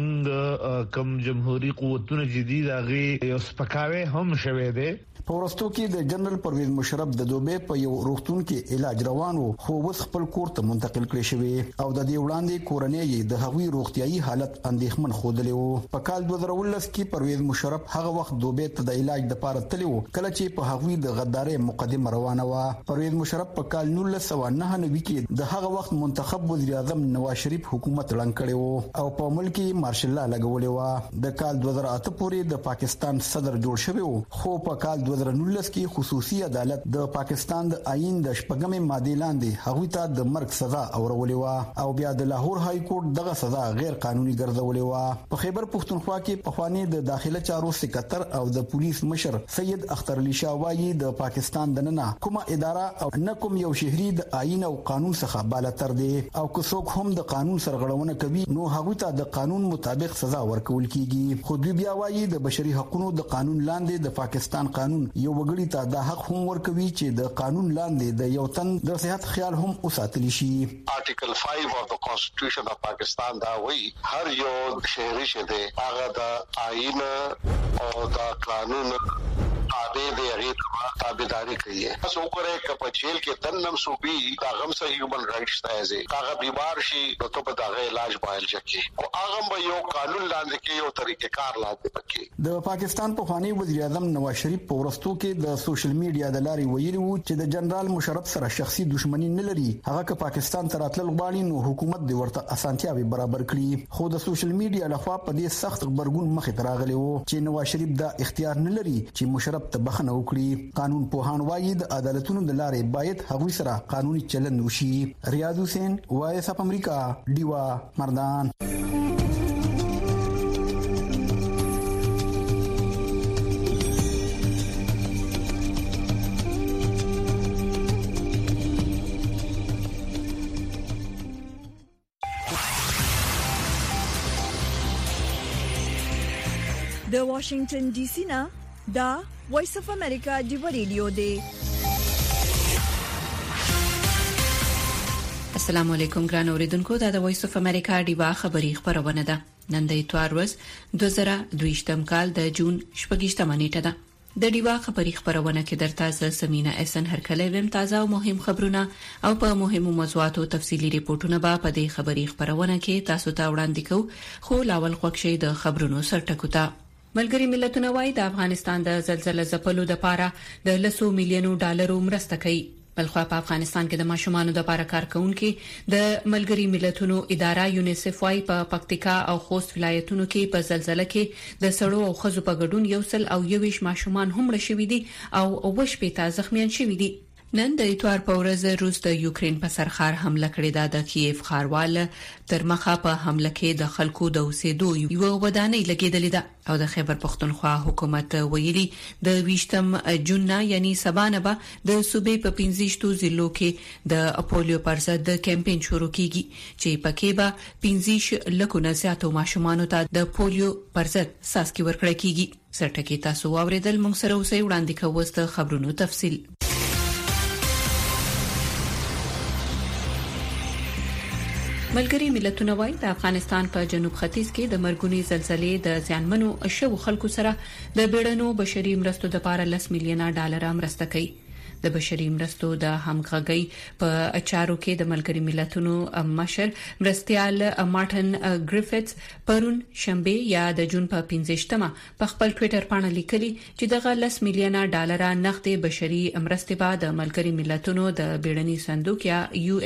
زمونږ کم جمهوریت قوتونه جدید هغه یو سپکاوي هم شوه دي. په ورستو کې د جنرال پرویز مشرف د دوبۍ په یو روغتون کې علاج روان وو خو اوس خپل کور ته منتقل کړی شوی او د دې وړاندې کورنۍ د هغوی روغتيایي حالت اندېښمن خوده وو. په کال 2019 کې پرویز مشرف هغه وخت دوبۍ ته د علاج لپاره تللی وو کله چې په هغوی د غداري مقدمه روانه و. پرویز مشرف په کال 1999 کې د هغه وخت منتخب وزیر اعظم نواز شریف حکومت لاندې کړی وو او په ملک کې مارشل لا لګولې و. د کال 2008 پورې د پاکستان صدر جوړ شوی وو خو په کال 2019 کې خصوصي عدالت د پاکستان د آئین د شپږمې ماده لاندې هغوی ته د مرګ سزا اورولې و او بیا د لاهور های کورټ دغه سزا غیر قانوني ګرځولې و. په خیبر پختونخوا کې په خوانی د داخله چارو سکرټر او د پولیس مشر سید اختر علی شاه وایي د پاکستان د ننه کومه اداره او نه کوم یو شهري د آئین او قانون څخه بالاتر دی او که څوک هم د قانون سرغړونه کوي نو هغوی ته د قانون مطابق سزا ورکول کیږي. خو دوی بیا وایي د بشري حقوقو د قانون لاندې د پاکستان قانون یو وګړي ته د حق هم ورکوي چې د قانون لاندې د یو تن د صحت خیال هم وساتل شي. آرټیکل 5 of the constitution of Pakistan دا وایي هر یو شهري شه دی هغه د آئین او د قانون تابع دی هغه تابعداري کوي تاسو وګورئ چې په جیل کې دنم صوبي دا غم سه هیومن رائټس تایزه هغه بیمار شي نو ته په دغه علاج باید چکی او هغه به یو قانون لاندې کې یو طریقې کار لاندې پکې د پاکستان په خواني وزیر اعظم نواز شریف په ورستو کې د سوشل میډیا د لارې ویلي وو چې د جنرال مشرف سره شخصي دښمنی نه لري هغه که پاکستان ته راتلل غواړي نو حکومت دی ورته اسانتیاوي برابر کړي خو د سوشل میډیا لخوا په دې سخت خبرګون مخې ته راغلی وو چې نواز شریف دا اختیار نه لري چې مشرف ته بخنه وکړي قانون پوهان وايي د عدالتونو د لارې باید هغوی سره قانوني چلند وشي ریاض حسین وایس اپ امریکا دیوا مردان د واشنگټن ډي سي نه دا وایس اف امریکا دیو ریډیو دی. السلام علیکم ګران اوریدونکو دا د وایس اف امریکا دیو خبری خبرونه ده. نن د اتوار ورځ 2022 کال د جون 28 نیټه ده. د دیو خبری خبرونه کې درته ز سمینه احسن هرکلی ویم تازه او مهم خبرونه او په مهمو موضوعاتو تفصیلی ریپورتونه به په دې خبری خبرونه کې تاسو ته وړاندې کوو خو لاول خوښي د خبرونو سرټکوتا. ملګری ملتونه وايي د افغانستان د زلزلې ځپلو لپاره د $100 میلیون مرسته کوي. بلخو په افغانستان کې د ماشومانو د لپاره کارکونکو د ملګری ملتونو اداره یونیسف وايي په پکتیکا او خوست ولایتونو کې په زلزلې کې د سړو او خزو په ګډون 121 ماشومان هم مړ شوي دي او 28 زخمیان شوي دي. نن د اتوار په ورځ روس د یوکرين په سرخار حمله کړې ده. د کیف ښاروال تر مخه په حمله کې د خلکو د اوسېدو یو ودانۍ لګېدلې ده او د خیبر پختونخوا حکومت ویلي د 20 جون یعنی سبانه به د صوبې په 15 ضلعو کې د پولیو پر ضد کمپاین شروع کیږي چې پکې به 15 لکه نه زیاتو ماشومان ته د پولیو پر ضد ساسکي ورکړل کیږي. سرټکی تاسو واوریدل موږ سره اوسې وړاندې کوو خبرونو تفصیل. ملګری ملتونه وايي د افغانستان په جنوب ختیځ کې د مرګونی زلزلې د زیانمنو شوو خلکو سره د بیړنو بشري مرستو لپاره $10 میلیون مرسته کوي. د بشري مرستو د همغږي په اچارو کې د ملګری ملتونو مشر مرستيال مارټن ګریفټس پرون شنبه یا د جون په 15مه په خپل ټوئیټر باندې لیکلي چې دغه $10 میلیون نقد بشري مرستې به د ملګری ملتونو د بیړني صندوق یا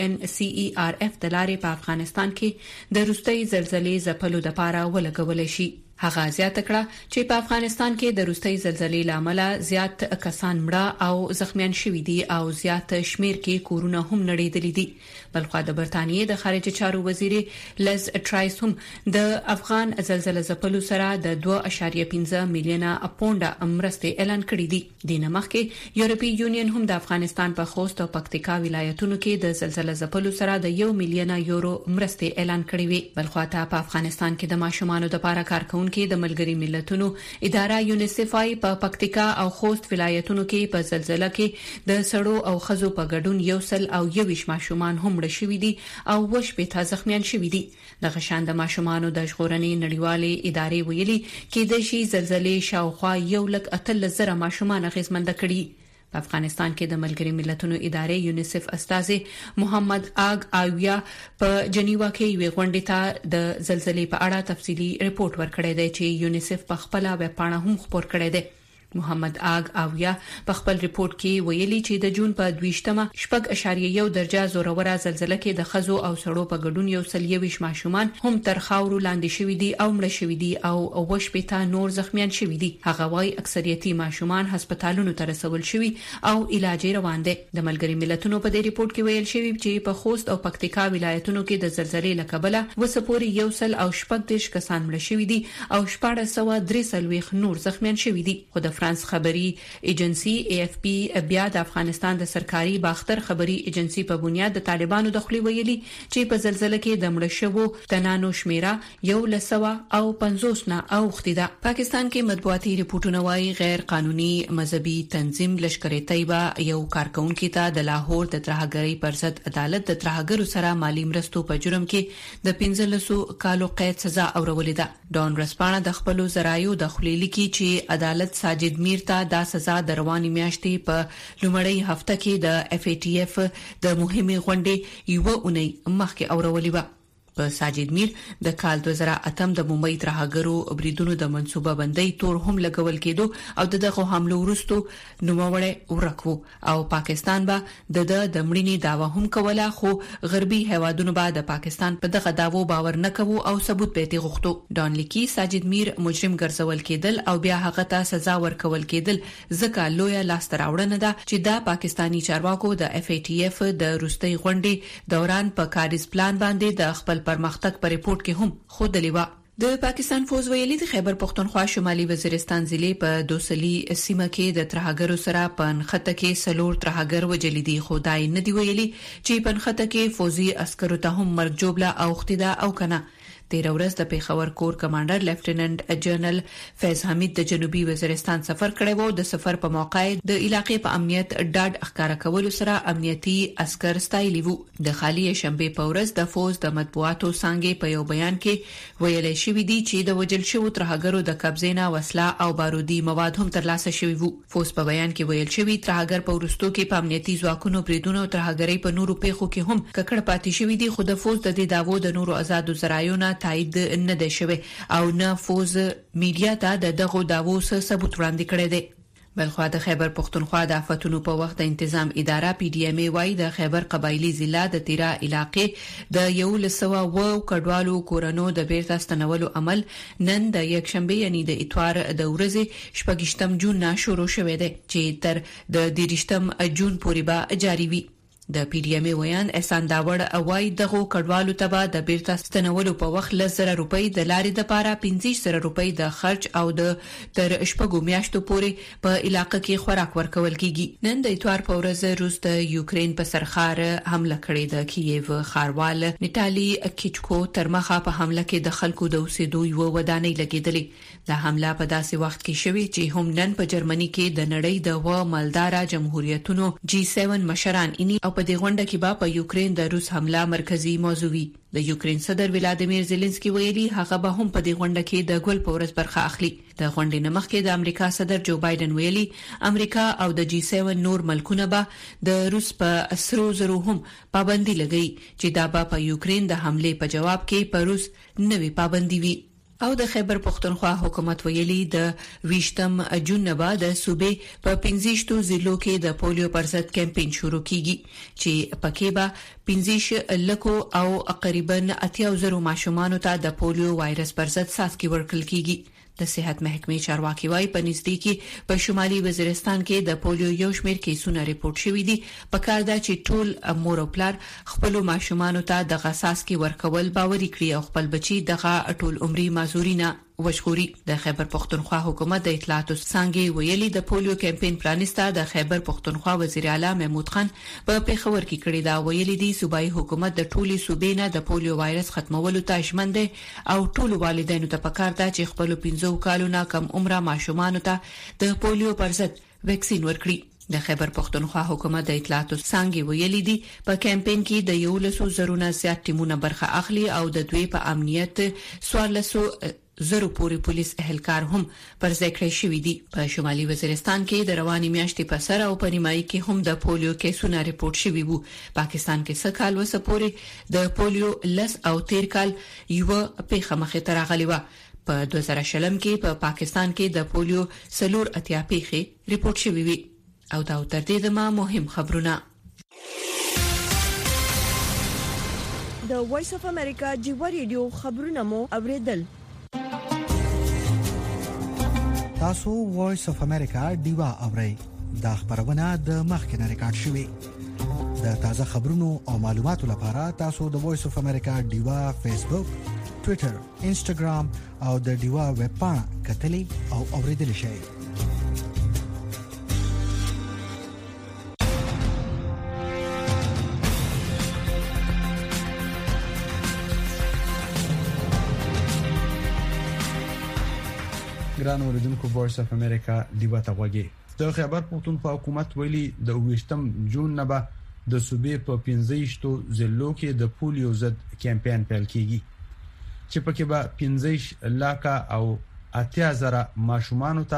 UNCERF د لارې په افغانستان کې د روستۍ زلزلې ځپلو لپاره ولګول شي. هغه زیاته کړه چې په افغانستان کې د روستۍ زلزلې لامل زیات کسان مړه او زخمیان شوي دي او زیات شمیر کې کورونه هم نړیدلي دي. بلخو د برتانیې د خارجه چارو وزیر لز ټرایس هم د افغان زلزلې ځپلو سره د 2.15 میلیونه پونډه مرستې اعلان کړې دي. د نمخ کې یورپی یونین هم د افغانستان په خوست او پکتیکا ولایتونو کې د زلزلې ځپلو سره د €1 میلیون مرستې اعلان کړې وي. بلخو ته په افغانستان کې د ماشومانو لپاره کارکون کې د ملګری ملتونو اداره یونیسف په پکتیکا او خوست ولایتونو کې په زلزلې کې د سړو او خزو په ګډون 121 ماشومان هم مړ شوي دي او 28 زخمیان شوي دي. د غشان د ماشومانو د ژغورنې نړیوالې ادارې ویلي کې د شي زلزلې شاوخوا 1,000 ماشومان اغیزمنده کړي. په افغانستان کې د ملګری ملتونو ادارې یونیسف استاذ محمد آگ آویا په جنیوا کې یو غونډه ته د زلزلې په اړه تفصیلی ریپورت ورکړی دی چې یونیسف په خپل ویب پاڼه هم خبر کړی دی. محمد آگ آویا په خپل ریپورت کې ویلي چې د جون په 20مه 4.1 درجه زوروره زلزلې کې د خزو او سړو په ګډون 120 ماشومان هم تر خاورو لاندې شوي دي او مړ شوي دي او 28 نور زخمیان شوي دي. هغه وايي اکثریتي ماشومان هسپتالونو ته رسول شوي او علاج روان دي. د ملګری ملتونو په دې ریپورت کې ویل شوی چې په خوست او پکتیکا ولایتونو کې د زلزلې لکبله وسپوري 130 کسان مړ شوي دي او 433 نور زخمیان شوي دي. خو د فرانس خبري ایجنسی AFP بیا د افغانستان د سرکاري باختر خبري ایجنسی په بنیاد د طالبانو د خلی ویلي چې په زلزلې کې د مړ شوو تنانو شمیره 150 نه اوختي ده. پاکستان کې مطبوعاتي ریپورتونه وايي غیر قانوني مذهبي تنظیم لشکر طیبه یو کارکونکو ته د لاهور د ترهګرۍ پر ضد عدالت د ترهګرو سره مالی مرستو په جرم کې د 15 کالو قید سزا اورولې ده. ډون رسپانه د خپل زرایو د خلیلی کې چې عدالت ساجد ساجد میر ته د سزا د رواني میاشتې په لومړۍ هفته کې د FATF د مهمه غونډې یو اونۍ مخکې اورولې و. په ساجد میر د کال 2008 د ممبئی ترهګرو بریدونو د منصوبه بندۍ تور هم لګول کېدو او دغه حمله وروسته نوموړی ورکو او پاکستان به د مړینې داوا هم کوله خو غربي هیوادونو به د پاکستان په دغه داوو باور نه کوي او ثبوت به غوښتو. ډان لیکي ساجد میر مجرم ګرځول کېدل او بیا هغه ته سزا ورکول کېدل ځکه لویه لاسته راوړنه ده چې د پاکستانی چارواکو د FATF د روستۍ غونډې دوران په کاریز پلان باندې د خپل پرمختګ په ریپورت کې هم خودلی و. د پاکستان فوز ویلي د خیبر پختونخوا شمالي وزیرستان ضلع په دوسلي سیمه کې د ترهګرو سره په نخته کې سلور ترهګر وجلي دي خدای نه دی ویلي چې په نخته کې فوزي عسکرو ته هم مرګ جوړه او اختدا او کنه. 13 ورځ د پیښور کور کمانډر لیفټیننټ جنرال فیض حمید د جنوبي وزیرستان سفر کړی وو. د سفر په موقع د علاقې په امنیت ډاډ ښکارا کولو سره امنیتي عسكر ستایلی وو. د خالی شنبه په ورځ د فوز د مطبوعاتو څنګه په یو بیان کې ویل شوی دی چې د وجل شوو ترهګرو د قبضینا وسله او بارودي مواد هم ترلاسه شوی وو. فوز په بیان کې ویل شوی ترهګر په ورستو کې په امنیتي ځواکونو بریدونو ترهګری په نورو پیښو کې هم ککړ پاتې شوی دی خو د فوز د دې داوو د نورو آزادو ذرایعو تایید نه دی شوی او نه فوز میډیا ته دغه داوو ثبوت وړاندې کړی دی. بلخوا د خیبر پختونخوا د آفتونو په وخت د تنظیم اداره PDMA وايي د خیبر قبایلی ضلع د تیرا علاقې د یو لسوا و کډوالو کورونو د بیرته ستنولو عمل نن د یک شنبه یعنی د اتوار د ورځې 28 جون نه شروع شوه دی چې تر د 30 جون پورې به جاری وي. د PDMA ویان احسان داوړ اوای دغه کډوالو ته د بیرته ستنولو په وخت 100 روپۍ د لارې د پاره 1500 روپۍ د خرج او د تر شپږو میاشتو پورې په علاقې کې خوراک ورکول کیږي. نن د اتوار په ورځ روس د یوکرين په سرخار حمله کړې د کییو خاروال نیټالي کیچکو تر مخه په حمله کې د خلکو د اوسېدو یو ودانۍ لګیدلې. د حمله په داسې وخت کې شوې چې هم نن په جرمني کې د نړۍ د و مالدارا جمهوریتونو G7 مشران اني او په دې غونډه کې به په یوکرين د روس حمله مرکزی موضوع وي. د یوکرين صدر ولادیمیر زيلنسکي ویلي هغه به هم په دې غونډه کې د ګل په ورځ برخه اخلي. د غونډې نه مخکې د امریکا صدر جو بایدن ویلي امریکا او د G7 نور ملکونه به د روس په اسرو زرو هم پابندي لګي چې دا به په یوکرين د حمله په جواب کې په روس نوې پابندي وي. او د خیبر پختونخوا حکومت ویلي د 20 جون نه بعد د صوبې په 15 ضلعو کې د پولیو پر ضد کمپاین شروع کیږي چې پکې به 15 لکو او تقریبا 80,000 ماشومان ته د پولیو وایرس پر ضد څاڅکي ورکړل کیږي. د صحت محکمې چارواکي وايي په نزدیکی په شمالي وزیرستان کې د پولیو یو شمېر کیسونه ریپورت شوي دي. پکار ده چې ټول مور او پلار خپل ماشومان ته د غساس کې ورکول باوري کړي او خپل بچي دغه ټول عمري مازورینه وشکوري. د خیبر پختونخوا حکومت د اطلاعاتو څنګه ویلي د پولیو کمپاین پلانستا د خیبر پختونخوا وزیر اعلی محمود خان په پیښور کې کړی دا ویلي دی صوبایي حکومت د ټولي صوبې نه د پولیو وایرس ختمولو ته ژمن دی او ټول والدینو ته پکار ده چې خپل 15 کالونو کم عمره ماشومان ته د پولیو پر ضد ویکسین ورکړي. د خیبر پختونخوا حکومت د اطلاعاتو څنګه ویلي دی په کمپاین کې د 1,000 زیات ټیمونه برخه اخلي او د دوی په امنیت 14,000 پورې پولیس اهلکار هم پر ځای کړی شوی دي. په شمالي وزیرستان کې د رواني میاشتې په سر او په نیمایي کې هم د پولیو کیسونه ریپورت شوي وو. پاکستان کې څه کال وسه پورې د پولیو لس او 13 کال یو پیښه مخې ته راغلی و. په 2020 کې په پاکستان کې د پولیو سلور اتیا پیښې ریپورت شوي وي. او دا تر دې دمه مهم خبرونه. د وایس اف امریکا جیو ریډیو خبرونه مو اوریدل. تاسو وایس اف امریکا دیوا اورئ. دا خبرونه د مخکنه ریکارډ شوې. د تازه خبرونو او معلوماتو لپاره تاسو د وایس اف امریکا دیوا فیسبوک، ټوئیټر، انسټاګرام او د دیوا ویب پاڼه کتلې او اوریدل شئ. ګران اوریدونکو وایس اف امریکا دیوا ته وګورئ. د خیبر پختونخوا حکومت ویلي د 28 جون نه به د صوبې په 15 ضلعو کې د پولیو ضد کمپاین پیل کیږي چې پکې به 15 لک او 80,000 ماشومان ته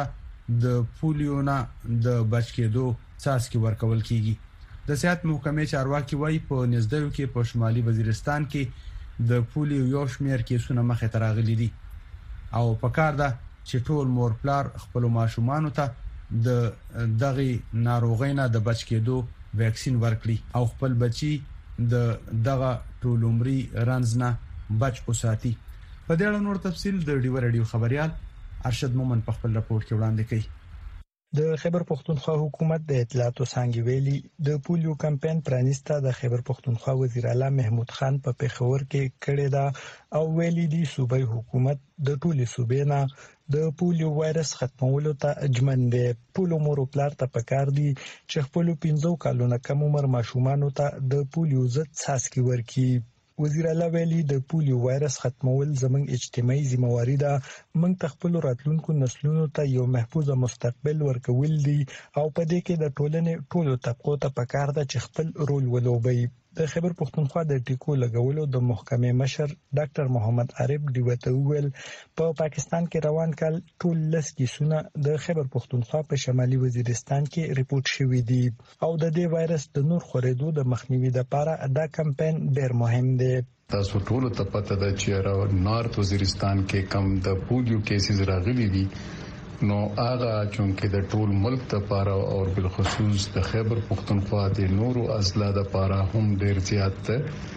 د پولیو نه د بچ کېدو څاڅکي ورکول کیږي. د صحت محکمې چارواکي وایي په نږدې کې په شمالي وزیرستان کې د پولیو یو شمېر کیسونه مخې ته راغلي دي او په کار ده چې ټول مور پلار خپل ماشومان ته د دغه ناروغۍ نه د بچ کېدو ویکسین ورکړي او خپل بچي د دغه ټول عمري رنځ نه بچ وساتي. په دې اړه نور تفصيل د ډیو رادیو خبريال ارشد مومن په خپل راپور کې وړاندې کړي. د خیبر پختونخوا حکومت د اطلاعاتو څنګه ویلي د پولیو کمپاین پرانیسته د خیبر پختونخوا وزیر اعلی محمود خان په پیښور کې کړی دا او ویلي دی صوبایي حکومت د ټولي صوبې نه د پولیو وایرس ختمولو ته اجمن دی. ټول مور پلار ته پکار دي چې خپل 15 کالونو کم عمر ماشومان ته د پولیو ضد څاڅکي ورکړي. وزیر اعلی ویلي د پولیو وایرس ختمول زموږ اجتماعي ذمہواری ده. موږ تخپل راتلونکو نسلونو ته یو محفوظ مستقبل ورکول دي او په دې کې د ټولنې ټولو طبقو ته پکار ده چې خپل رول ولوبي. د خیبر پختونخوا د ټیکو لګولو د محکمې مشر ډاکټر محمد عارف دیوته ویل په پاکستان کې روان کال ټول لس کیسونه د خیبر پختونخوا په شمالي وزیرستان کې ریپورت شوي دي او د دې وایرس د نور خورېدو د مخنیوي لپاره دا کمپاین ډېر مهم دی. تاسو ټول ته پته ده چې نارت وزیرستان کې کم د پولیو کیسز راغلي دي نو هغه چونکه د ټول ملک لپاره او بالخصوص د خیبر پختونخوا د نورو اضلاع لپاره هم ډیر زیات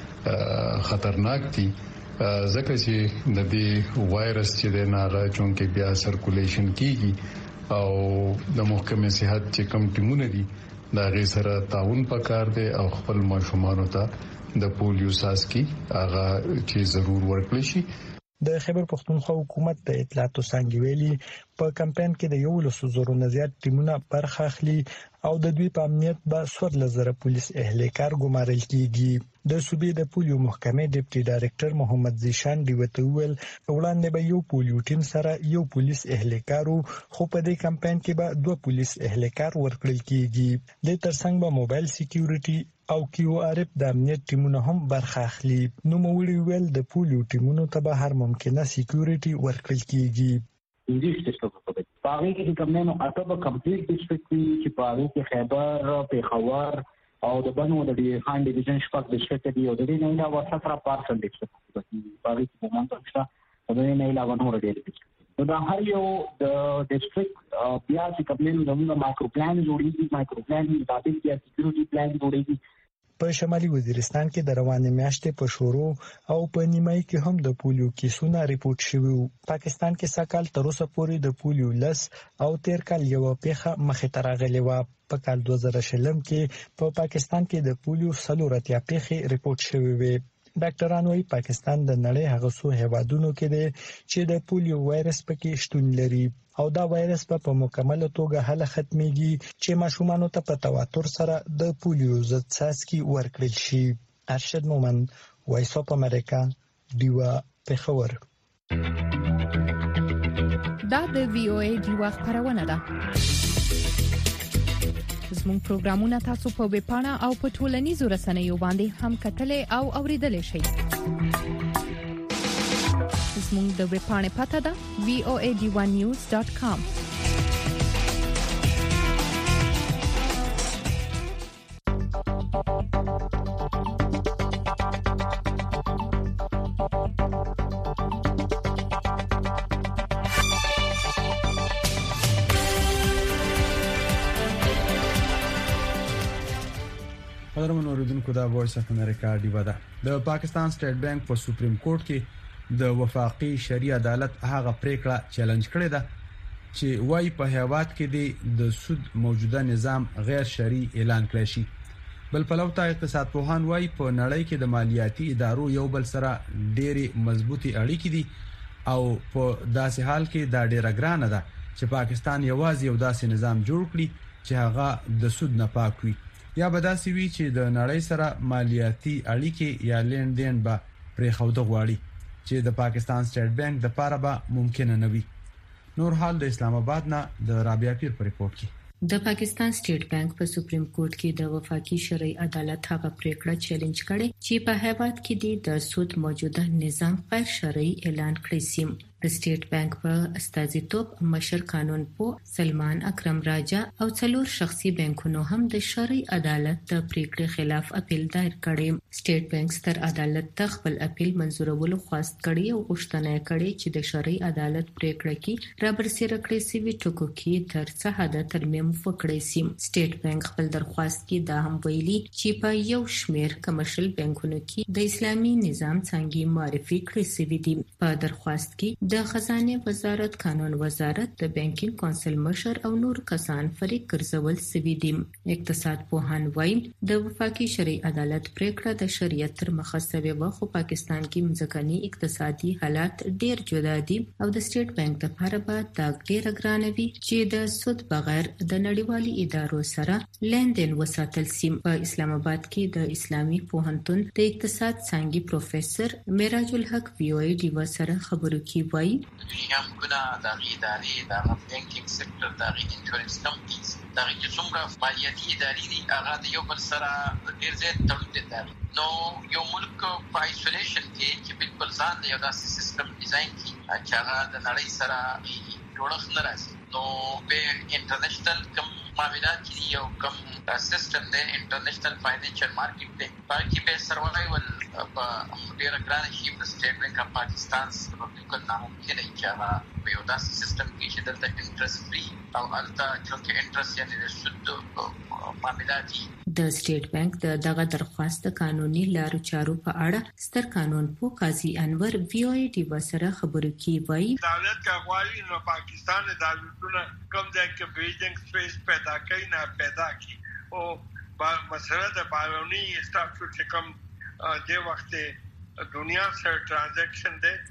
خطرناک دي ځکه چې د دې وایرس چې د ناغه چونکه بیا سرکولیشن کیږي او د محکمې صحت چې کم ټیمونه دي دا غي سره تعاون پکار دی او خپل ماشومان ته د پولیو څاڅکي هغه چې ضرور ورکړي شي. د خیبر پختونخوا حکومت د اطلاعاتو څنګه ویلي په کمپاین کې د 100 نه زیات ټیمونه برخه اخلي او د دوی په امنیت به 14,000 پولیس اهلکار ګمارل کیږي. د صوبې د پولیو محکمې ډیپټي ډایریکټر محمد زیشان دیوته ویل وړاندې به یو پولیو ټیم سره یو پولیس اهلکارو خو په دې کمپاین کې به 2 پولیس اهلکار ورکړل کیږي. د ترڅنګ به موبایل سکیورټي او کیو آر اف د امنیت ټیمونه هم برخه اخلي. نو موږ ویل د پولیو ټیمونو ته به هر ممکنه سکیورټي ورکړل کیږي. پاغي کې کومنه اته په کمپلیټ ډیسټریکټ کې پاغي کې خیبر پیښور او د بنو د خان ډیویژن شپږ ډیسټریکټ دی او د دې نه علاوه 17% ډیسټریکټ پاغي کې موږ څه د دې نه علاوه نور ډیسټریکټ دا هر یو د ډیسټریکټ بیا چې کومنه زموږ مایکرو پلان جوړیږي مایکرو پلان مطابق یا سکیورټي پلان جوړیږي. په شمالي وزیرستان کې د روانې میاشتې په شروع او په نیمای کې هم د پولیو کیسونه ریپورت شوي. پاکستان کې سکهال تر اوسه پورې د پولیو لس او تیر کال یو پیښه مخې ته راغلې و. په کال 2020 کې په پاکستان کې د پولیو 4 پیښې ریپورت شوي وي. ډاکټران وايي پاکستان د نړۍ هغه څو هیوادونو کې دی چې د پولیو وایرس پکې شتون لري او دا وایرس په مکمل توګه هله ختميږي چې ماشومان ته په تواتر سره د پولیو ضد څاڅکي ورکړل شي. ارشد مومن وایس اف امریکا دیوا پیښور. دا د وی او ای دیوا خبرونه ده. زموږ پروګرامونه تاسو په ویب پاڼه او په ټولنیزو رسنیو باندې هم کتلې او اوریدلې شئ. زموږ د ویب پاڼې پته ده voadivanews.com. قدرمن اوریدونکو دا وایس اف امریکا دیوا ده. د پاکستان سټیټ بانک په سپریم کورټ کې د وفاقي شرعي عدالت هغه پریکړه چیلنج کړې ده چې وايي په هیواد کې د سود موجوده نظام غیر شرعي اعلان کړی شي. بل پلوته اقتصاد پوهان وايي په نړۍ کې د مالیاتي ادارو یو بل سره ډېری مضبوطي اړیکې دي او په داسې حال کې دا ډېره ګرانه ده چې پاکستان یوازې یو داسې نظام جوړ کړي چې هغه د سود نه پاک وي یا به داسې وي چې د نړۍ سره مالیاتي اړیکې یا لین دین به پرې خوده غواړي چې د پاکستان سټیټ بانک د پاره به ممکن نه وي. نور حال د اسلام آباد نه د رابعه پیر په ریپورت کې. د پاکستان سټیټ بانک په سپریم کورټ کې د وفاقي شرعي عدالت هغه پریکړه چیلنج کړي چې په هیواد کې د سود موجوده نظام غیر شرعي اعلان کړی سي. د سټیټ بانک په استازیتوب مشر قانون پو سلمان اکرم راجا او څلور شخصي بانکونو هم د شرعي عدالت د پریکړې خلاف اپیل دایر کړی. سټیټ بانک ستر عدالت ته خپل اپیل منزورولو خواست کړی او غوښتنه کړې چې د شرعي عدالت پریکړه کې رابرسېره کړې سوي ټکو کې تر څه حد ترمیم وکړي سي. سټیټ بانک خپل درخواست کې دا هم ویلي چې په یو شمېر کمرشل بانکونو کې د اسلامي نظام څنګه معرفي کړی سوي دي. په درخواست کې د خزانه وزارت، قانون وزارت، د بانکینګ کونسل مشر او نور کسان فریق ګرځول سوي دي. اقتصاد پوهان وايي د وفاقي شرعي عدالت پریکړه د شریعت تر مخه سوي و، خو پاکستان کې مځکني اقتصادي حالات ډېر جدا دي او د سټیټ بانک لپاره به دا ډېر ګران وي چې د سود بغیر د نړیوالي ادارو سره لیندین وساتل سي. په اسلام آباد کې د اسلامي پوهنتون د اقتصاد څانګې پروفیسور معراج الحق وی او ای ډی سره خبرو کې وایي دنیا موږ د ادارې د بانکینګ سېکټر د انشورنس کمپنیز دا چې څومره مالیاتي ادارې دي هغه د یو بل سره ډېر زیات تړون لري. نو یو ملک په آیسولیشن کې چې بالکل ځان د یو داسې سیستم ډیزاین کړي چې هغه د نړۍ سره جوړښت نه راځي، نو په انټرنیشنل کم معاملات کې یو کم سیستم دی، انټرنیشنل فاینانشل مارکیټ دی، باقي به سروایول په ډېر ګران شي. د سټیټ بانک اف پاکستان سره بالکل ناممکن دی چې هغه په یو داسې سیستم کې چې دلته انټرست فری او هلته چې انټرست یعنې د سود معاملات دي. د سټیټ بانک دغه درخواست د قانوني لارو چارو په اړه ستر قانون پوه قاضي انور وی او ای ټي سره خبرو کې وایي دولت کا غواړي نو پاکستان د دولتونو کوم ځای کې بریډینګ سپیس پیدا کوي نه پیدا کی او مسله د بارونی اسټاټو چې کوم د وخت دنیا سره ټرانزیکشن دی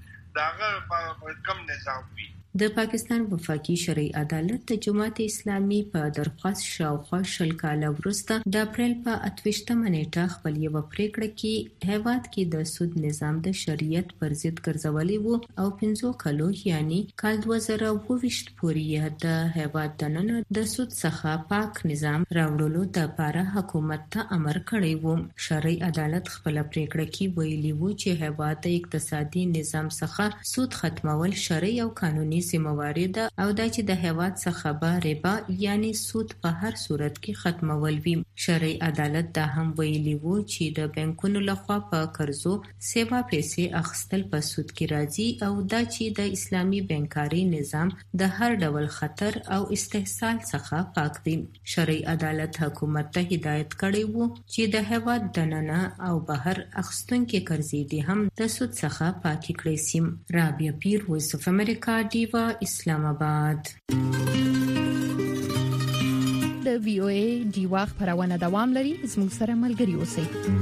داغه کم نظام وي. د پاکستان وفاقي شرعي عدالت د جماعت اسلامي په درخواست شاوخوا 10 کاله وروسته د اپریل په 28 نیټه خپل یو پریکړه کې هیواد کې د سود نظام د شریعت پر ضد ګرځولې وو او 15 کلو یعنی کال 2022 پورې د هیواد دننه د سود څخه پاک نظام راوړلو د لپاره حکومت ته امر کړی وو. شرعي عدالت خپل پریکړه کې ویلي وو چې هیواد د اقتصادي نظام څخه سود ختمول شرعي او قانوني ذمہواری ده او دا چې د هیواد څخه به ربا یعنی سود په هر صورت کې ختمول وي. شرعي عدالت دا هم ویلي وو چې د بانکونو لخوا په قرضو سیوا پیسې اخیستل په سود کې راځي او دا چې د اسلامي بانکاري نظام د هر ډول خطر او استحصال څخه پاک دي. شرعي عدالت حکومت ته هدایت کړی وو چې د هیواد دننه او بهر اخیستونکو قرضې دي هم د سود څخه پاکي کړی سي. رابعه پیر، وایس اف امریکا، ډیوا، اسلام آباد. د وی او ای ډیوا خبرونه دوام لري، زموږ سره ملګري اوسئ.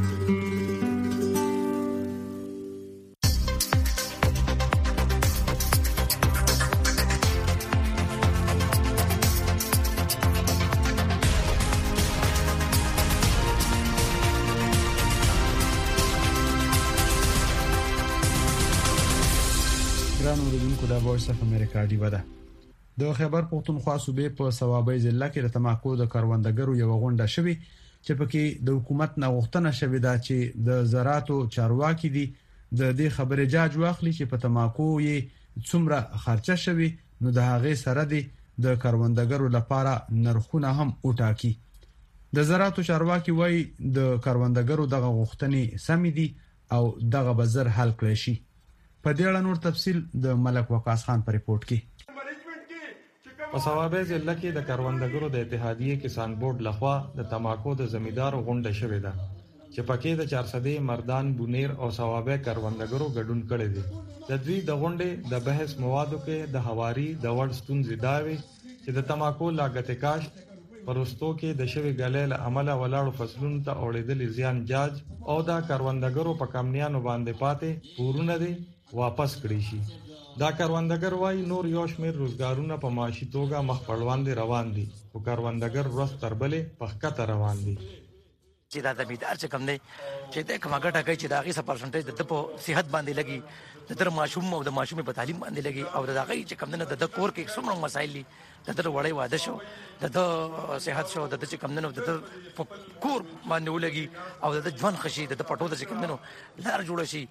د وایس اف امریکا ډیوا ده. د خیبر پختونخوا صوبې په ثوابي ضلع کې د تماکو د کاروندګرو یو غونډه شوې چې پکې د حکومت نه غوښتنه شوې ده چې د زراعتو چارواکي دي د دې خبرې جاج واخلي چې په تماکو یې څومره خرچه شوي نو د هغه سره د کاروندګرو لپاره نرخونه هم وټاکي. د زراعتو چارواکي وایي د کاروندګرو دغه غوښتنې سمې دي او دغه بزر حل کړی شي. په دې اړه نور تفصیل د ملک وقاص خان په ریپورت کې. په ثوابي ضلع کې د کاروندګرو د اتحادیې کسان بورډ لخوا د تماکو د زمیدارو غونډه شوې ده چې پکې د 400 مردان بونیر او ثوابي کاروندګرو ګډون کړي دي. د دوی د غونډې د بحث موادو کې د حواري د وړ ستونزې داوي چې د تماکو لاګت کاشت پرستو کې د شوی غلې له عمله ولاړو فصلونو ته اوړېدل زیان جاج او د کاروندګرو په کمنیانو باندې پاتې پورونه دي واپس کړی شي. دا کاروندګر وايي نور یو شمېر روزګارونه په معاشي توګه مخ په وړاندې روان دي او کاروندګر ورځ تر بلې په خطر روان دي. چې دا زمیدار چې کوم دی چې د کومه ګټه کوي چې دا غي څه پرسنټیج د په صحت باندې لګي د تر ماشوم او د ماشومې په تعلیم باندې لګي او دا غي چې کوم نه د کور کې څومره مسایل دي د تر وړي واده شو د صحت شو د چې کوم نه د کور باندې ولګي او د ژوند خشي د پټو د چې کوم نه لار جوړ شي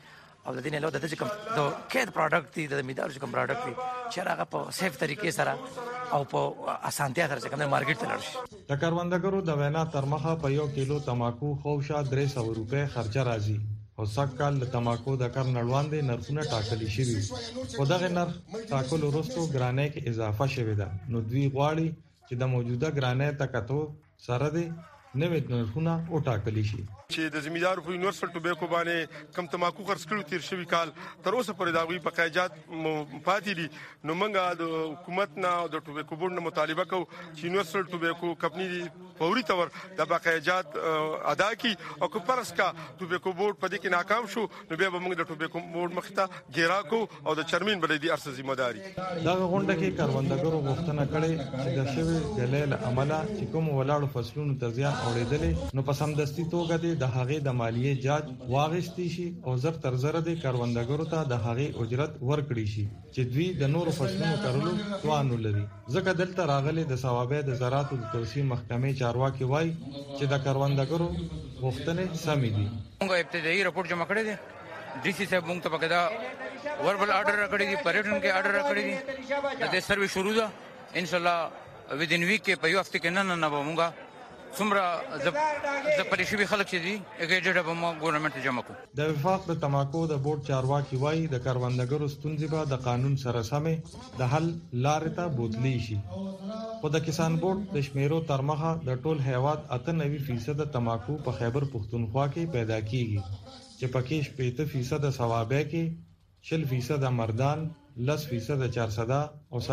او د دې نه له د کوم د کېد پروډکټ دی د زمیدار کوم پروډکټ دی چې هغه په سیف طریقې سره او په اسانتیا سره کوم مارکیټ ته لاړ شي. د کروندګرو د وینا تر مخه په 1 کیلو تماکو خوشا 300 روپے خرچه راځي او سکهال د تماکو د کار نړواندې نرخونه ټاکلي شوي او دغه نرخ ټاکلو وروسته ګرانۍ کې اضافه شوې ده. نو دوی غواړي چې د موجوده ګرانۍ تکتو سره د نوې نرخونه او ټاکلي شي. چې د زمیدار په یونیورسل ټوبیکو باندې کم تماکو خرڅ کړو تیر شوی کال تر اوسه پورې دا غوي بقایجات پاتې دي. نو موږ د حکومت نه او د ټوبیکو بورډ نه مطالبه کوو چې یونیورسل ټوبیکو کمپنی فوري تور د بقایجات ادا کړي او که پرسکا ټوبیکو بورډ په دې کې ناکام شو نو بیا به موږ د ټوبیکو بورډ مخ ته ګیرا کو او د چرمین بلدي ارسه ذمہ داری. دا غونډه کې کروندګرو غوښتنه کړې چې د شوی غلې له عمله چې کوم ولاړو فصلونو ته زیان اوریدلې نو په سمدستي توګه د هغې د مالیې جاج واغښتي شي او زر تر زر د کروندګرو ته د هغې اجرت ورکړي شي چې دوی د نورو فصلونو کرلو توان ولري. ځکه دلته راغلي د ثوابه د زراعت د توسيع محکمې چارواکي وایي چې د کروندګرو غوښتنې سمې دي. موږ ابتدایي رپورټ جمع کړی دی ډي سي صاحب موږ ته پکې دا وربل آرډر راکړی دی پریټن کې آرډر راکړی دی د سروې شروع ده ان شاء الله ودین ویک کې په یو هفته کې نه موږ څومره د پریشي خلک چې دي اګیډډ به مو ګورنمنت جمع کو. د وفاق د تماکو د بورډ چارواکي وایي د کروندګرو ستونزې به د قانون سره سمې د حل لارې ته بوتلی شي. خو د کسان بورډ د شمیرو تر مخه د ټول هیواد 98% تماکو په خیبر پختونخوا کې پیدا کیږي چې پکې 70% ثوابه کې 40% مردان 10% چارسده او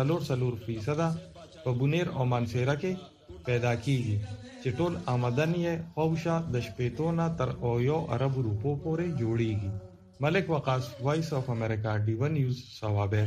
4% په بونیر او مانسیرا کې پیدا کیږي چې ټول آمدنی خوشا د شپېتونه تر اویو عرب روپو پورې جوړیږي. ملک وقاص وایس اف امریکا ډیو نیوز ثوابه.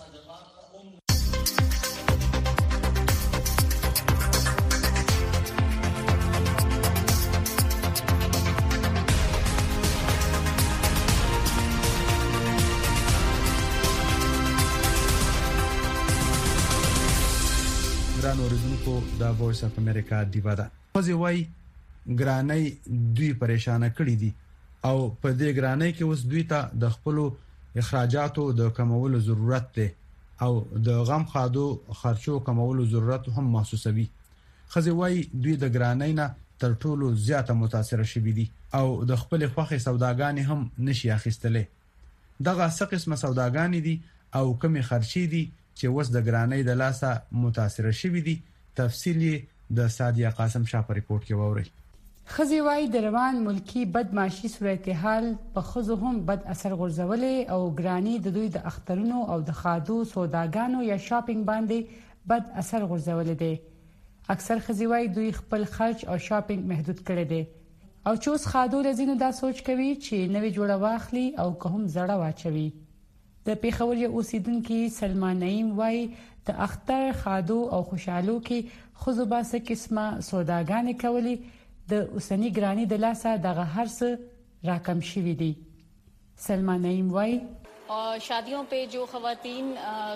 ګران اوریدونکو دا وایس اف امریکا دیوا ده. خو وای ګرانۍ دوی پریشان کړي دي او په دې ګرانۍ کې اوس دوی ته د خپل اخراجاتو د کمولو ضرورت دی او د غم خادو خرچو کمولو ضرورت هم محسوسوي. خو وای دوی د ګرانۍ نه تر ټولو زیاته متاثر شوي دي او د خپل خوخي سوداګانې هم نشي اخیستلې. دغه څه قسمه سوداګانې دي او کمی خرچي دي چې وس د ګرانۍ د لاسه متاثر شوي دي. تفصیلی د سادیه قاسم شاه په ریپورت کې ووري. خزي وای د روان ملکی بد معاشي صورتحال په خزو هم بد اثر غورځولې او ګرانی د دوی د اخترونو او د خادو سوداګانو یا شاپینګ باندې بد اثر غورځولې دي. اکثر خزي وای دوی خپل خرچ او شاپینګ محدود کړي دي او چوس خادو لزینو دا سوچ کوي چې نوې جوړه واخلي او که هم زړه واچوي. د پیښور یو اوسیدونکو سلمان نعیم وای د اختر خادو او خوشحالو کې خزو باسه قسمه سوداګانې کولی د اوسنی ګرانی د لاسه دغه هر څه راکم شوی دی. سلمان نعیم وای शादियों पे जो खवातीन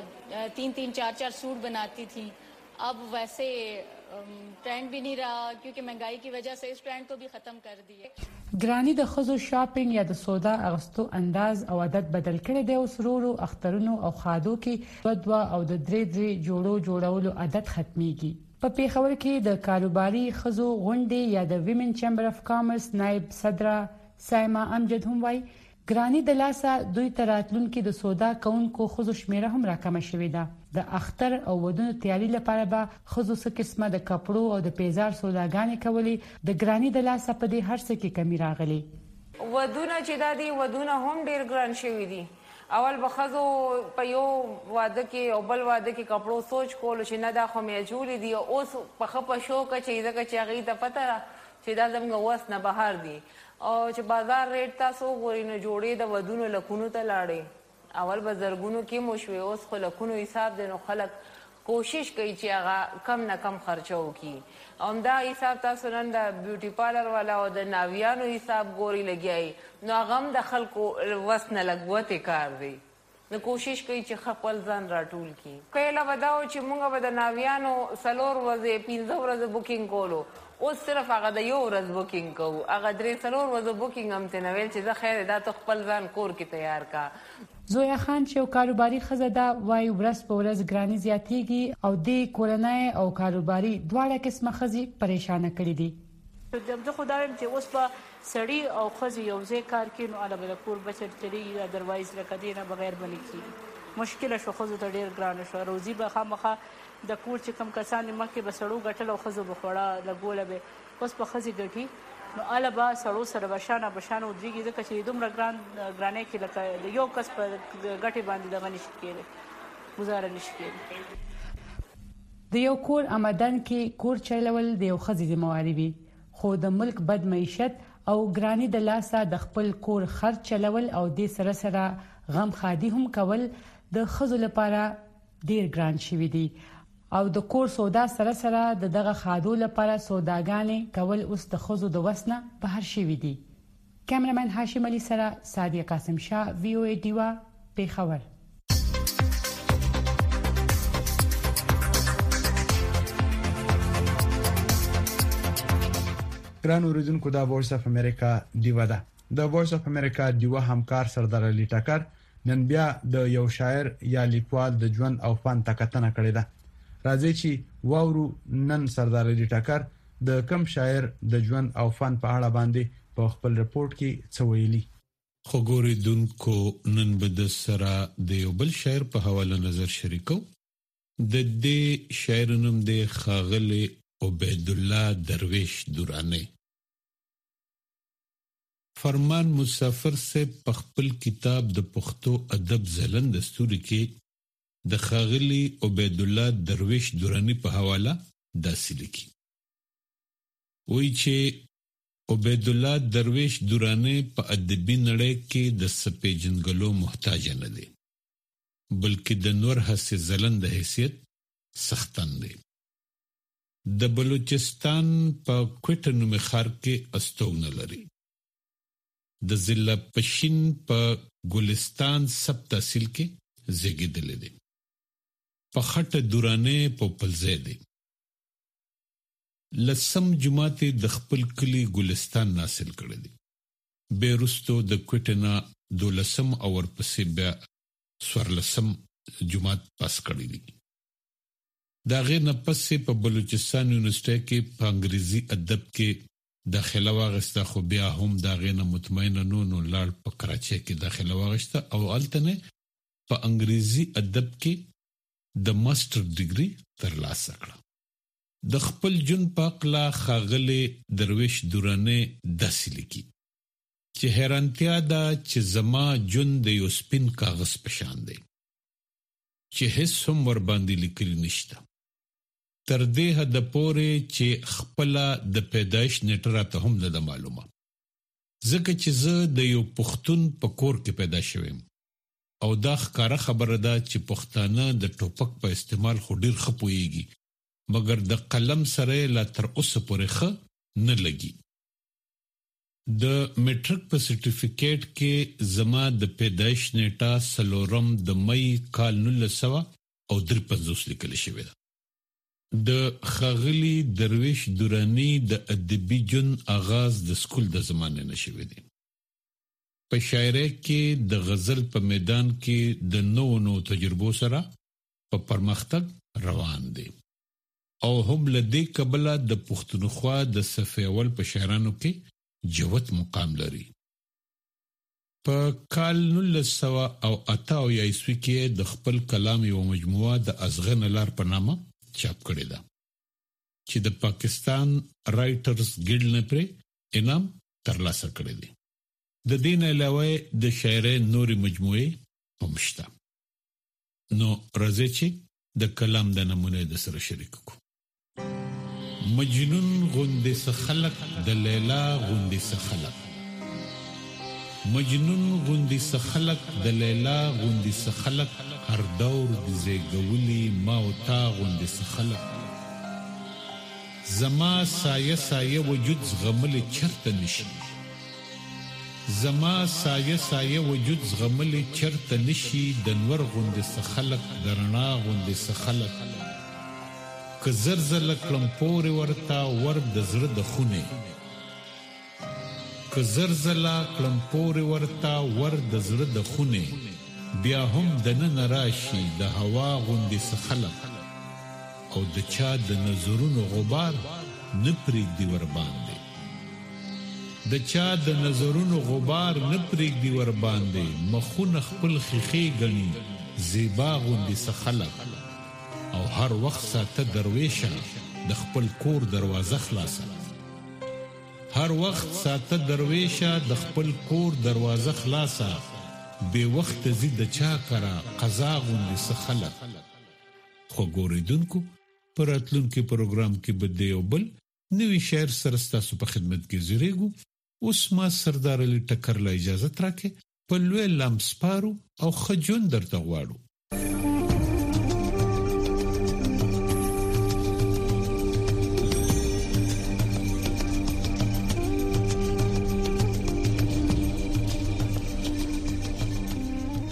3-3 4-4 सूट बनाती थी अब वैसे ट्रेंड भी नहीं रहा क्योंकि महंगाई की वजह से इस ट्रेंड को भी खत्म कर दिए. ګرانی د خزو شاپینګ یا د سودا اغستو انداز او عادت بدل کړي دی او سرورو اخترونو او خادو کې دوا او د درې جوړولو عادت ختميږي. په پیښور کې د کاروباري خزو غونډې یا د ویمن چیمبر اف کامرس نائب صدر سایما امجد هم وای ګرانی د لاسه دوی تراتلون کې د سودا کونکو خزو شمیره هم راکمه شوې ده. د اختر او ودونو تیاری لپاره به خزو څه قسمه د کپړو او د پیزار سوداګانې کولې. د ګرانی د لاسه په دې هر څه کې کمی راغلي. ودونه چې د دې ودونه هم ډیر ګران شوي دي. اول بخزو په یو واده کې او بل واده کې کپړو سوچ کول چې نه دا خو مې جوړې دي اوس په خپه شو چې دغه چې هغه ته پته را چې دا زموږ وس نه بهر دي او چې بازار ریټ تاسو غوړي نه جوړې د ودونو لکونو ته لاړې. اول به زرګونو کې مشوي اوس خو لکونو حساب دي نو خلک کوشش کوي چې هغه کم نه کم خرچه وکړي. همدا حساب تاسو نن د بیوټي پارلر والا او د ناویانو حساب ګوري لګیای نو هغه هم د خلکو وس نه لګوته کار دی. نو کوشش کوي چې خپل ځان راټول کړي. کله وداو چې مونږ به د ناویانو سلور ورځې 15 ورځې بوکینګ کولو اوس صرف هغه د یو ورځ بوکینګ کوو، هغه 3-4 ورځې بوکینګ هم ته نویل چې زه خیر دا ته خپل ځان کور کې تیار کا. زویا خان چې یو کاروباري ښځه ده وایي ورځ په ورځ ګراني زیاتېږي او د کورنۍ او کاروباري دواړه قسمه ښځې پریشانه کړي دي. زه خو دا وایم چې اوس به سړي او ښځې یو ځای کار کوي نو هله به د کور بچت چلېږي، ادروایز لکه دې نه بغیر به نه کېږي. مشکله شو، ښځو ته ډېر ګرانه شوه. روزي به خامخا د کور چې کوم کسان مخکې به سړو ګټل او ښځو به خوړه لګوله به، اوس به ښځې ګټي نو هله به سړو سره به شانه بشانه ودرېږي، ځکه چې دومره ګرانۍ کې لکه د یو کس په ګټې باندې دغه نشي کېدی، ګزاره نشي کېدی. د یو کور آمدن کې کور چلول د یو ښځې ذمہواري وي، خو د ملک بد معیشت او ګرانی د لاسه د خپل کور خرچ چلول او د سره سره غم خادي هم کول د ښځو لپاره ډیر ګران شوی دی او د کور سودا سره سره دغه خادو لپاره سوداګانې کول اوس د ښځو د وسنه بهر شوی دی. کیمرمن هاشم علي سره سادیه قاسم شاه، وی او ای دیوا، پیښور. ګران اوریدونکو، دا وایس اف امریکا دیوا ده. د وایس اف امریکا دیوا همکار سردار علي ټکر نن بیا د یو شاعر یا لیکوال د ژوند او فن تکتنه کړې ده. راځي چې واورو نن سردار علي ټکر د کم شاعر د ژوند او فن په اړه باندې په خپل رپورت کې څه ویلي. خو ګوریدونکو، نن به د سره د یو بل شاعر په حواله نظر شریکو. د دې شاعر نوم د ښاغلي عبید الله درویش درانی. فرمان مسافر سے په خپل کتاب د پښتو ادب ځلند ستوري کې د ښاغلي عبید الله درویش درانی په حواله داسې لیکي. وایي چې عبید الله درویش درانی په ادبي نړۍ کې د سپېژنګلو محتاج نه دی، بلکې د نور هسې ځلند حیثیت سختن دی. د بلوچستان په کوټه نومي ښار کې استوګنه لري. د ضلع پښین په ګلستان سب تحصیل کې زیږیدلی دی. په خټه دورانه په پلځای دی. لسم جماعت د خپل کلی ګلستان حاصل کړی دی. بیرستو د کوټنا 12 او ورپسې بیا 14 جماعت پاس کړی دی. دا غیر نه پسې په بلوچستان یونیورسيټي کې په انګریزي ادب کې داخله واغسته، خو بیا هم دا غیر نه مطمئن نو لاړ په کراچۍ کې داخله واغسته او التنه په انګریزي ادب کې د ماستر ډیګري ترلاسه کړه. د خپل جون پاکلا خاغله درویش دورانه داسې لیکي چې حیرانتیا ده چې زما جون د یو سپین کاغذ په شان دی چې هیڅ هم ور باندې لیکل نشته. تر دې حد پورې چې خپل د پیدایش نیټه راته هم نه معلومه، ځکه چې زه د یو پښتون په کور کې پیدا شوم او دا ښکاره خبره ده چې پښتانه د ټوپک په استعمال خو ډیر خپويږي، مګر د قلم سره لا تر اوسه پورې ښه نه لګي. د میټرک په سرټیفیکیټ کې زما د پیدایش نیټه 4 د مې کال 1953 لیکل شوی ده. د ښاغلي درویش درانی د ادبي جون آغاز د سکول د زمانه نشوي دي. په شاعرۍ کې د غزل په میدان کې د نوو تجربو سره په پرمختګ روان دي او هم لدی قبله د پښتونخوا د صفه اول په شاعرانو کې جوت مقام لري. په کال 1988 عیسوي کې د خپل کلام یو مجموعه د ازغن لار په نامه چاپ کړی ده چې د پاکستان رائټرز ګیلډ نه پرې انعام ترلاسه کړی دی. د دین علاوه د شاعرۍ نوري مجموعه هم شته. نو راځي چې د کلام د نمونه د سره شریک کو. مجنون غوندې سخلق د لیلا غوندې سخلق، مجنون غوندې سخلق د لیلا غوندې سخلق، هر دور د زیګولی ما او تا غوندې سخلق. زما سایه سایه وجود زغمل چرته نشي، زما سایه سایه وجود زغمل چرته نشي، د نور غوندې سخلق د رڼا غوندې سخلق. که زرزل کلم پورې ورتا ور د زړه د خونه که زرزل کلم پورې ورتا ور د زړه د خونه بیا هم د نن راشي د هوا غوندې سخلق او د چا د نظرونو غبار نه پرېږدي ور باندې د چا د نظرونو غبار نه پرېږدي ور باندې مخونه خپل خیخې ګڼي زیبا غوندې سخلق او هر وخت ساته درویشه د خپل کور دروازه خلاصه هر وخت ساته درویشه د خپل کور دروازه خلاصه بے وخت زید چا کرا قضا غوندې سخلق خو ګوریدونکو پر اتلونکو پروګرام کې بده یو بل نوی شعر سره ستاسو په خدمت کې زیریږو اوس ما سردار علي ټکر لا اجازه تراکه په لوی لمسپارو او خجون درته غواړو